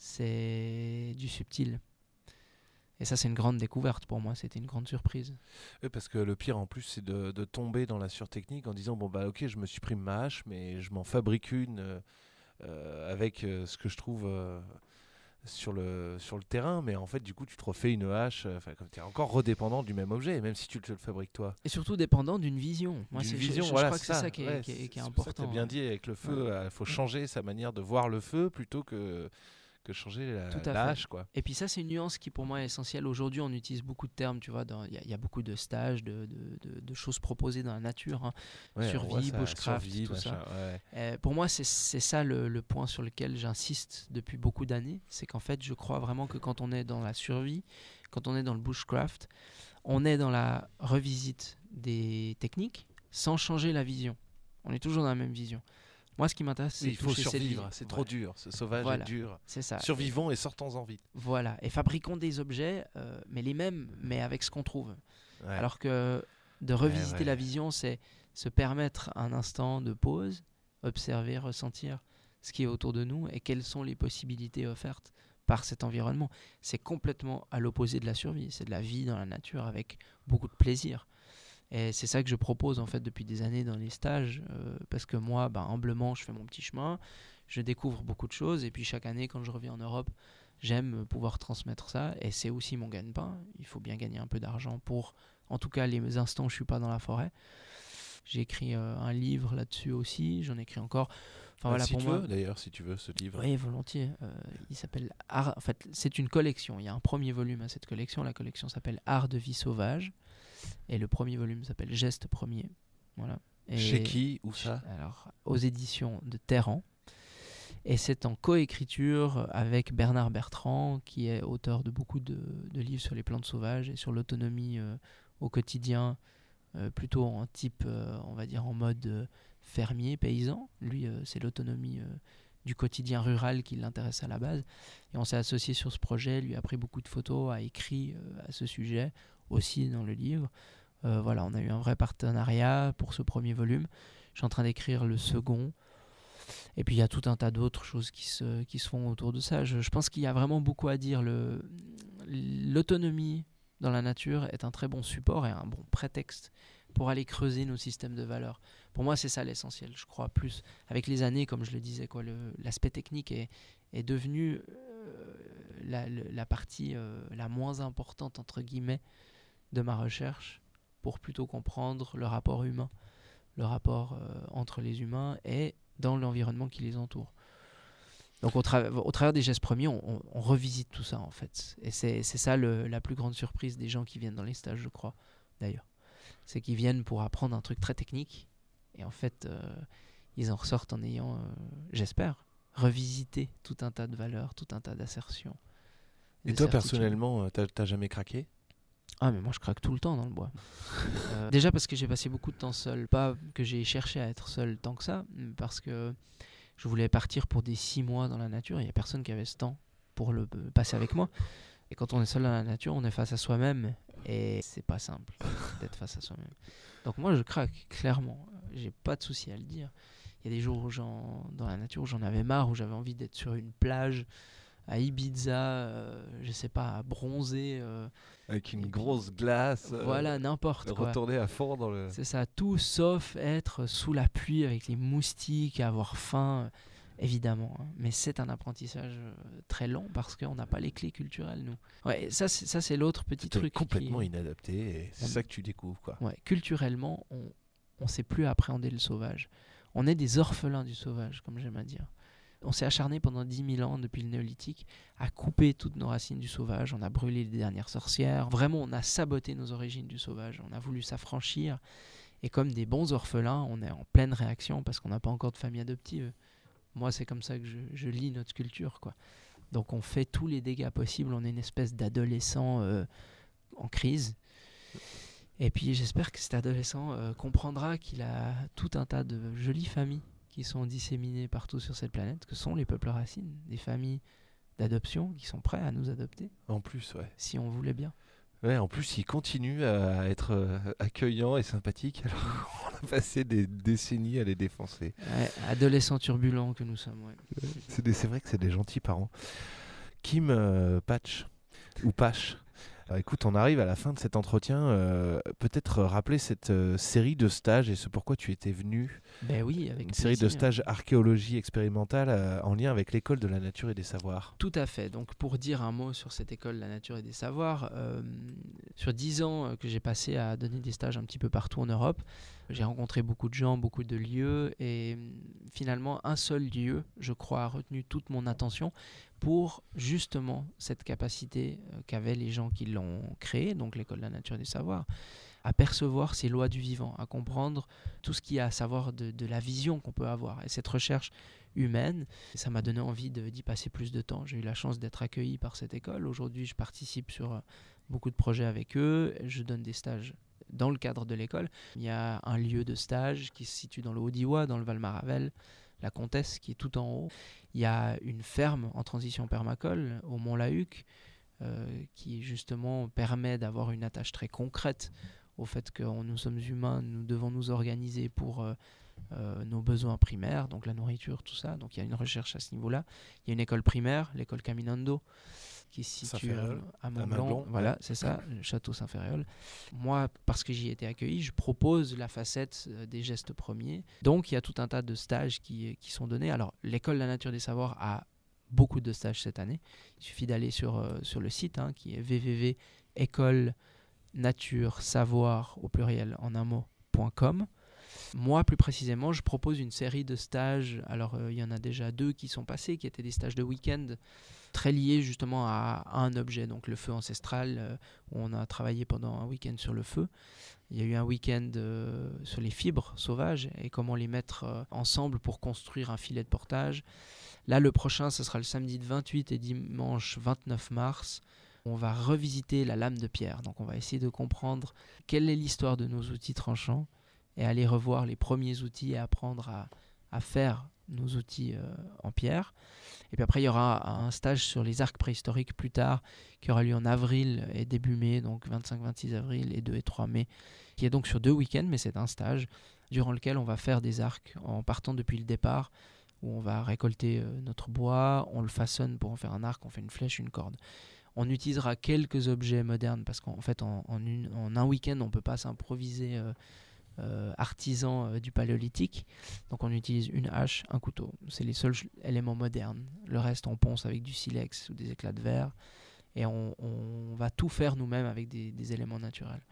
E: c'est du subtil. Et ça, c'est une grande découverte pour moi, c'était une grande surprise.
D: Oui, parce que le pire en plus, c'est de, de tomber dans la surtechnique en disant bon bah ok, je me supprime ma hache, mais je m'en fabrique une euh, euh, avec euh, ce que je trouve euh, sur le sur le terrain, mais en fait du coup tu te refais une hache, enfin euh, tu es encore redépendant du même objet, même si tu te le fabriques toi.
E: Et surtout dépendant d'une vision. Moi,
D: D'une
E: c'est,
D: vision,
E: je, je
D: voilà,
E: crois que c'est ça, qui est,
D: ouais,
E: qui est- qui est
D: c'est
E: important.
D: pour ça que t'as bien dit avec le feu, il
E: Ouais.
D: faut changer sa manière de voir le feu plutôt que que changer la,
E: Tout à
D: la
E: fait.
D: hache quoi.
E: Et puis ça, c'est une nuance qui pour moi est essentielle. Aujourd'hui, on utilise beaucoup de termes, tu vois, dans- il y, a- il y a beaucoup de stages, de, de- de- de choses proposées dans la nature, hein.
D: Ouais,
E: Survie,
D: on voit ça,
E: bushcraft,
D: survie,
E: tout
D: machin,
E: ça.
D: ouais.
E: Euh, pour moi, c'est, c'est ça le, le point sur lequel j'insiste depuis beaucoup d'années. C'est qu'en fait, je crois vraiment que quand on est dans la survie, quand on est dans le bushcraft, on est dans la revisite des techniques sans changer la vision. On est toujours dans la même vision. Moi, ce qui m'intéresse, c'est
D: Oui, il faut
E: toucher cette vie.
D: survivre, c'est trop
E: Voilà.
D: dur, ce sauvage
E: Voilà.
D: est dur.
E: C'est ça.
D: Survivons et sortons-en vite.
E: Voilà. Et fabriquons des objets, euh, mais les mêmes, mais avec ce qu'on trouve.
D: Ouais.
E: Alors que de revisiter
D: ouais.
E: la vision, c'est se permettre un instant de pause, observer, ressentir ce qui est autour de nous et quelles sont les possibilités offertes par cet environnement. C'est complètement à l'opposé de la survie. C'est de la vie dans la nature avec beaucoup de plaisir. Et c'est ça que je propose en fait depuis des années dans les stages, euh, parce que moi, bah, humblement, je fais mon petit chemin, je découvre beaucoup de choses, et puis chaque année, quand je reviens en Europe, j'aime pouvoir transmettre ça, et c'est aussi mon gagne-pain. Il faut bien gagner un peu d'argent pour, en tout cas, les instants où je suis pas dans la forêt. J'ai écrit euh, un livre là-dessus aussi, j'en écris encore. Enfin,
D: Ah,
E: voilà,
D: si
E: pour
D: tu
E: moi.
D: veux, d'ailleurs, si tu veux, ce livre.
E: Oui, volontiers. Euh, il s'appelle Art. En fait, c'est une collection. Il y a un premier volume à cette collection. La collection s'appelle Art de vie sauvage. Et le premier volume s'appelle Geste premier. Voilà. Et
D: Chez qui ou ça?
E: Alors, aux éditions de Terran. Et c'est en coécriture avec Bernard Bertrand, qui est auteur de beaucoup de, de livres sur les plantes sauvages et sur l'autonomie euh, au quotidien, euh, plutôt en type, euh, on va dire, en mode euh, fermier, paysan. Lui, euh, c'est l'autonomie euh, du quotidien rural qui l'intéresse à la base. Et on s'est associé sur ce projet, lui a pris beaucoup de photos, a écrit euh, à ce sujet, aussi dans le livre. Euh, voilà, on a eu un vrai partenariat pour ce premier volume. Je suis en train d'écrire le second. Et puis il y a tout un tas d'autres choses qui se, qui se font autour de ça. Je, je pense qu'il y a vraiment beaucoup à dire. Le, l'autonomie dans la nature est un très bon support et un bon prétexte pour aller creuser nos systèmes de valeurs. Pour moi, c'est ça l'essentiel, je crois. Plus avec les années, comme je le disais, quoi, le, l'aspect technique est, est devenu euh, la, la partie euh, la moins importante, entre guillemets, de ma recherche. pour plutôt comprendre le rapport humain, le rapport euh, entre les humains et dans l'environnement qui les entoure. Donc au, tra- au travers des gestes premiers, on, on, on revisite tout ça en fait. Et c'est, c'est ça le, la plus grande surprise des gens qui viennent dans les stages, je crois, d'ailleurs. C'est qu'ils viennent pour apprendre un truc très technique et en fait, euh, ils en ressortent en ayant, euh, j'espère, revisité tout un tas de valeurs, tout un tas d'assertions.
D: Et toi, personnellement, t'as, t'as jamais craqué ?
E: Ah, mais moi, je craque tout le temps dans le bois. euh, déjà parce que j'ai passé beaucoup de temps seul. Pas que j'ai cherché à être seul tant que ça, mais parce que je voulais partir pour des six mois dans la nature. Il n'y a personne qui avait ce temps pour le euh, passer avec moi. Et quand on est seul dans la nature, on est face à soi-même. Et c'est pas simple d'être face à soi-même. Donc moi, je craque, clairement. J'ai pas de souci à le dire. Il y a des jours où j'en, dans la nature où j'en avais marre, où j'avais envie d'être sur une plage à Ibiza, euh, je sais pas, à bronzer. Euh,
D: Avec une grosse glace. Euh,
E: voilà, n'importe quoi.
D: Retourner à fond dans le...
E: C'est ça, tout sauf être sous la pluie avec les moustiques, avoir faim, euh, évidemment. Hein. Mais c'est un apprentissage euh, très long parce qu'on n'a pas les clés culturelles, nous. Ouais, ça, c'est, ça, c'est l'autre petit
D: C'était
E: truc.
D: complètement
E: qui...
D: inadapté et c'est on... ça que tu découvres, quoi.
E: Ouais, culturellement, on ne sait plus appréhender le sauvage. On est des orphelins du sauvage, comme j'aime à dire. On s'est acharné pendant dix mille ans, depuis le néolithique, à couper toutes nos racines du sauvage. On a brûlé les dernières sorcières. Vraiment, on a saboté nos origines du sauvage. On a voulu s'affranchir. Et comme des bons orphelins, on est en pleine réaction parce qu'on n'a pas encore de famille adoptive. Moi, c'est comme ça que je, je lis notre culture, quoi. Donc, on fait tous les dégâts possibles. On est une espèce d'adolescent euh, en crise. Et puis, j'espère que cet adolescent euh, comprendra qu'il a tout un tas de jolies familles qui sont disséminés partout sur cette planète, que sont les peuples racines, des familles d'adoption qui sont prêts à nous adopter.
D: En plus, ouais.
E: Si on voulait bien.
D: Ouais, en plus, ils continuent à être euh, accueillants et sympathiques, alors on a passé des décennies à les défoncer.
E: Ouais, adolescents turbulents que nous sommes, ouais.
D: C'est, des, c'est vrai que c'est des gentils parents. Kim euh, Patch, ou Pache, Euh, écoute, on arrive à la fin de cet entretien. Euh, peut-être rappeler cette euh, série de stages et ce pourquoi tu étais venu.
E: Ben oui, avec
D: Une
E: plaisir.
D: série de stages archéologie expérimentale euh, en lien avec l'école de la nature et des savoirs.
E: Tout à fait. Donc pour dire un mot sur cette école de la nature et des savoirs, euh, sur dix ans que j'ai passé à donner des stages un petit peu partout en Europe, j'ai rencontré beaucoup de gens, beaucoup de lieux et finalement un seul lieu, je crois, a retenu toute mon attention pour justement cette capacité qu'avaient les gens qui l'ont créé, donc l'école de la nature et des savoirs, à percevoir ces lois du vivant, à comprendre tout ce qu'il y a à savoir de, de la vision qu'on peut avoir. Et cette recherche humaine, ça m'a donné envie de, d'y passer plus de temps. J'ai eu la chance d'être accueilli par cette école. Aujourd'hui, je participe sur beaucoup de projets avec eux. Je donne des stages dans le cadre de l'école. Il y a un lieu de stage qui se situe dans le Haut-Diois, dans le Val-Maravel, la Comtesse, qui est tout en haut. Il y a une ferme en transition permacole au Mont-la-Huc, euh, qui justement permet d'avoir une attache très concrète au fait que nous sommes humains, nous devons nous organiser pour euh, euh, nos besoins primaires, donc la nourriture, tout ça. Donc il y a une recherche à ce niveau-là. Il y a une école primaire, l'école Caminando, qui se situe euh, à Mont-Blanc. Voilà, ouais. C'est ça, le château Saint-Ferréol. Moi, parce que j'y ai été accueilli, je propose la facette euh, des gestes premiers. Donc il y a tout un tas de stages qui, qui sont donnés. Alors l'école de la nature des savoirs a beaucoup de stages cette année. Il suffit d'aller sur, euh, sur le site hein, qui est w w w point école nature savoir au pluriel en un mot point com. Moi, plus précisément, je propose une série de stages. Alors, il euh, y en a déjà deux qui sont passés, qui étaient des stages de week-end, très liés justement à, à un objet, donc le feu ancestral, euh, où on a travaillé pendant un week-end sur le feu. Il y a eu un week-end euh, sur les fibres sauvages et comment les mettre euh, ensemble pour construire un filet de portage. Là, le prochain, ce sera le samedi vingt-huit et dimanche vingt-neuf mars. On va revisiter la lame de pierre. Donc, on va essayer de comprendre quelle est l'histoire de nos outils tranchants et aller revoir les premiers outils et apprendre à, à faire nos outils euh, en pierre. Et puis après, il y aura un stage sur les arcs préhistoriques plus tard, qui aura lieu en avril et début mai, donc vingt-cinq vingt-six avril et deux et trois mai, qui est donc sur deux week-ends, mais c'est un stage durant lequel on va faire des arcs en partant depuis le départ, où on va récolter euh, notre bois, on le façonne pour en faire un arc, on fait une flèche, une corde. On utilisera quelques objets modernes, parce qu'en fait, en, en, une, en un week-end, on ne peut pas s'improviser euh, euh, artisan euh, du paléolithique. Donc on utilise une hache, un couteau. C'est les seuls éléments modernes. Le reste, on ponce avec du silex ou des éclats de verre. Et on, on va tout faire nous-mêmes avec des, des éléments naturels.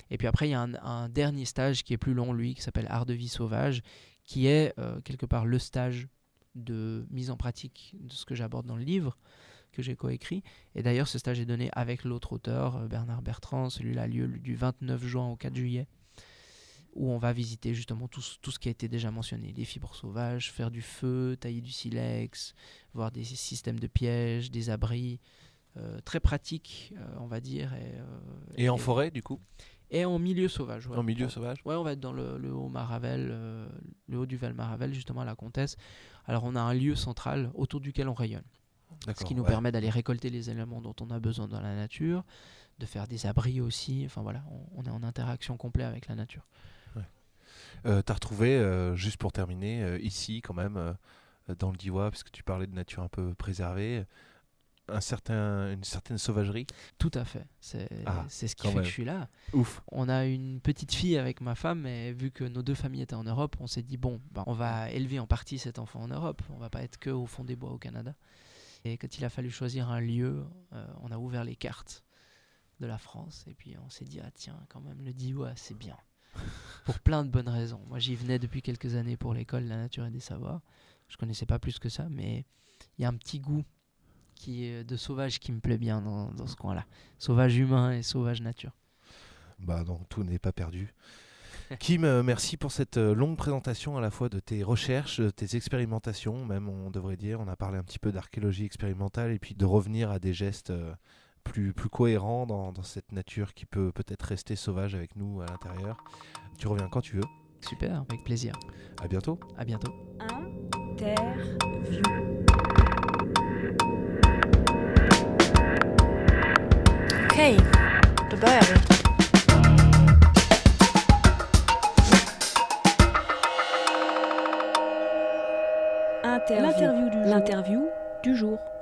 E: Et puis après, il y a un, un dernier stage qui est plus long, lui, qui s'appelle Art de vie sauvage, qui est euh, quelque part le stage de mise en pratique de ce que j'aborde dans le livre que j'ai coécrit. Et d'ailleurs, ce stage est donné avec l'autre auteur, euh, Bernard Bertrand. Celui-là a lieu du vingt-neuf juin au quatre juillet, où on va visiter justement tout, tout ce qui a été déjà mentionné. Les fibres sauvages, faire du feu, tailler du silex, voir des systèmes de pièges, des abris, euh, très pratiques, euh, on va dire. Et, euh,
D: et en et, forêt, du coup
E: Et en milieu sauvage. Ouais.
D: En milieu sauvage
E: Ouais, on va être dans le, le haut Maravel, euh, le haut du Val Maravel, justement à la Comtesse. Alors on a un lieu central autour duquel on rayonne.
D: D'accord,
E: ce qui nous
D: ouais.
E: permet d'aller récolter les éléments dont on a besoin dans la nature, de faire des abris aussi. Enfin voilà, on, on est en interaction complète avec la nature.
D: Ouais. Euh, tu as retrouvé, euh, juste pour terminer, euh, ici quand même, euh, dans le Diois, puisque tu parlais de nature un peu préservée, un certain, une certaine sauvagerie.
E: Tout à fait, c'est,
D: ah,
E: c'est ce qui fait
D: même.
E: que je suis là.
D: Ouf.
E: On a une petite fille avec ma femme, et vu que nos deux familles étaient en Europe, on s'est dit, bon, bah, on va élever en partie cet enfant en Europe, on va pas être que au fond des bois au Canada. Et quand il a fallu choisir un lieu, euh, on a ouvert les cartes de la France, et puis on s'est dit, ah tiens, quand même, le Diois, c'est bien. Pour plein de bonnes raisons. Moi, j'y venais depuis quelques années pour l'école de la nature et des savoirs. Je connaissais pas plus que ça, mais il y a un petit goût qui est de sauvage qui me plaît bien dans, dans ce coin-là. Sauvage humain et sauvage nature.
D: Bah non, tout n'est pas perdu. Kim, euh, merci pour cette euh, longue présentation à la fois de tes recherches, de tes expérimentations, même on devrait dire. On a parlé un petit peu d'archéologie expérimentale et puis de revenir à des gestes euh, plus, plus cohérents dans, dans cette nature qui peut peut-être rester sauvage avec nous à l'intérieur. Tu reviens quand tu veux.
E: Super, avec plaisir.
D: À bientôt.
E: À bientôt.
A: Interview.
B: Okej, då börjar vi.
A: Interview. L'interview du jour. L'interview du jour.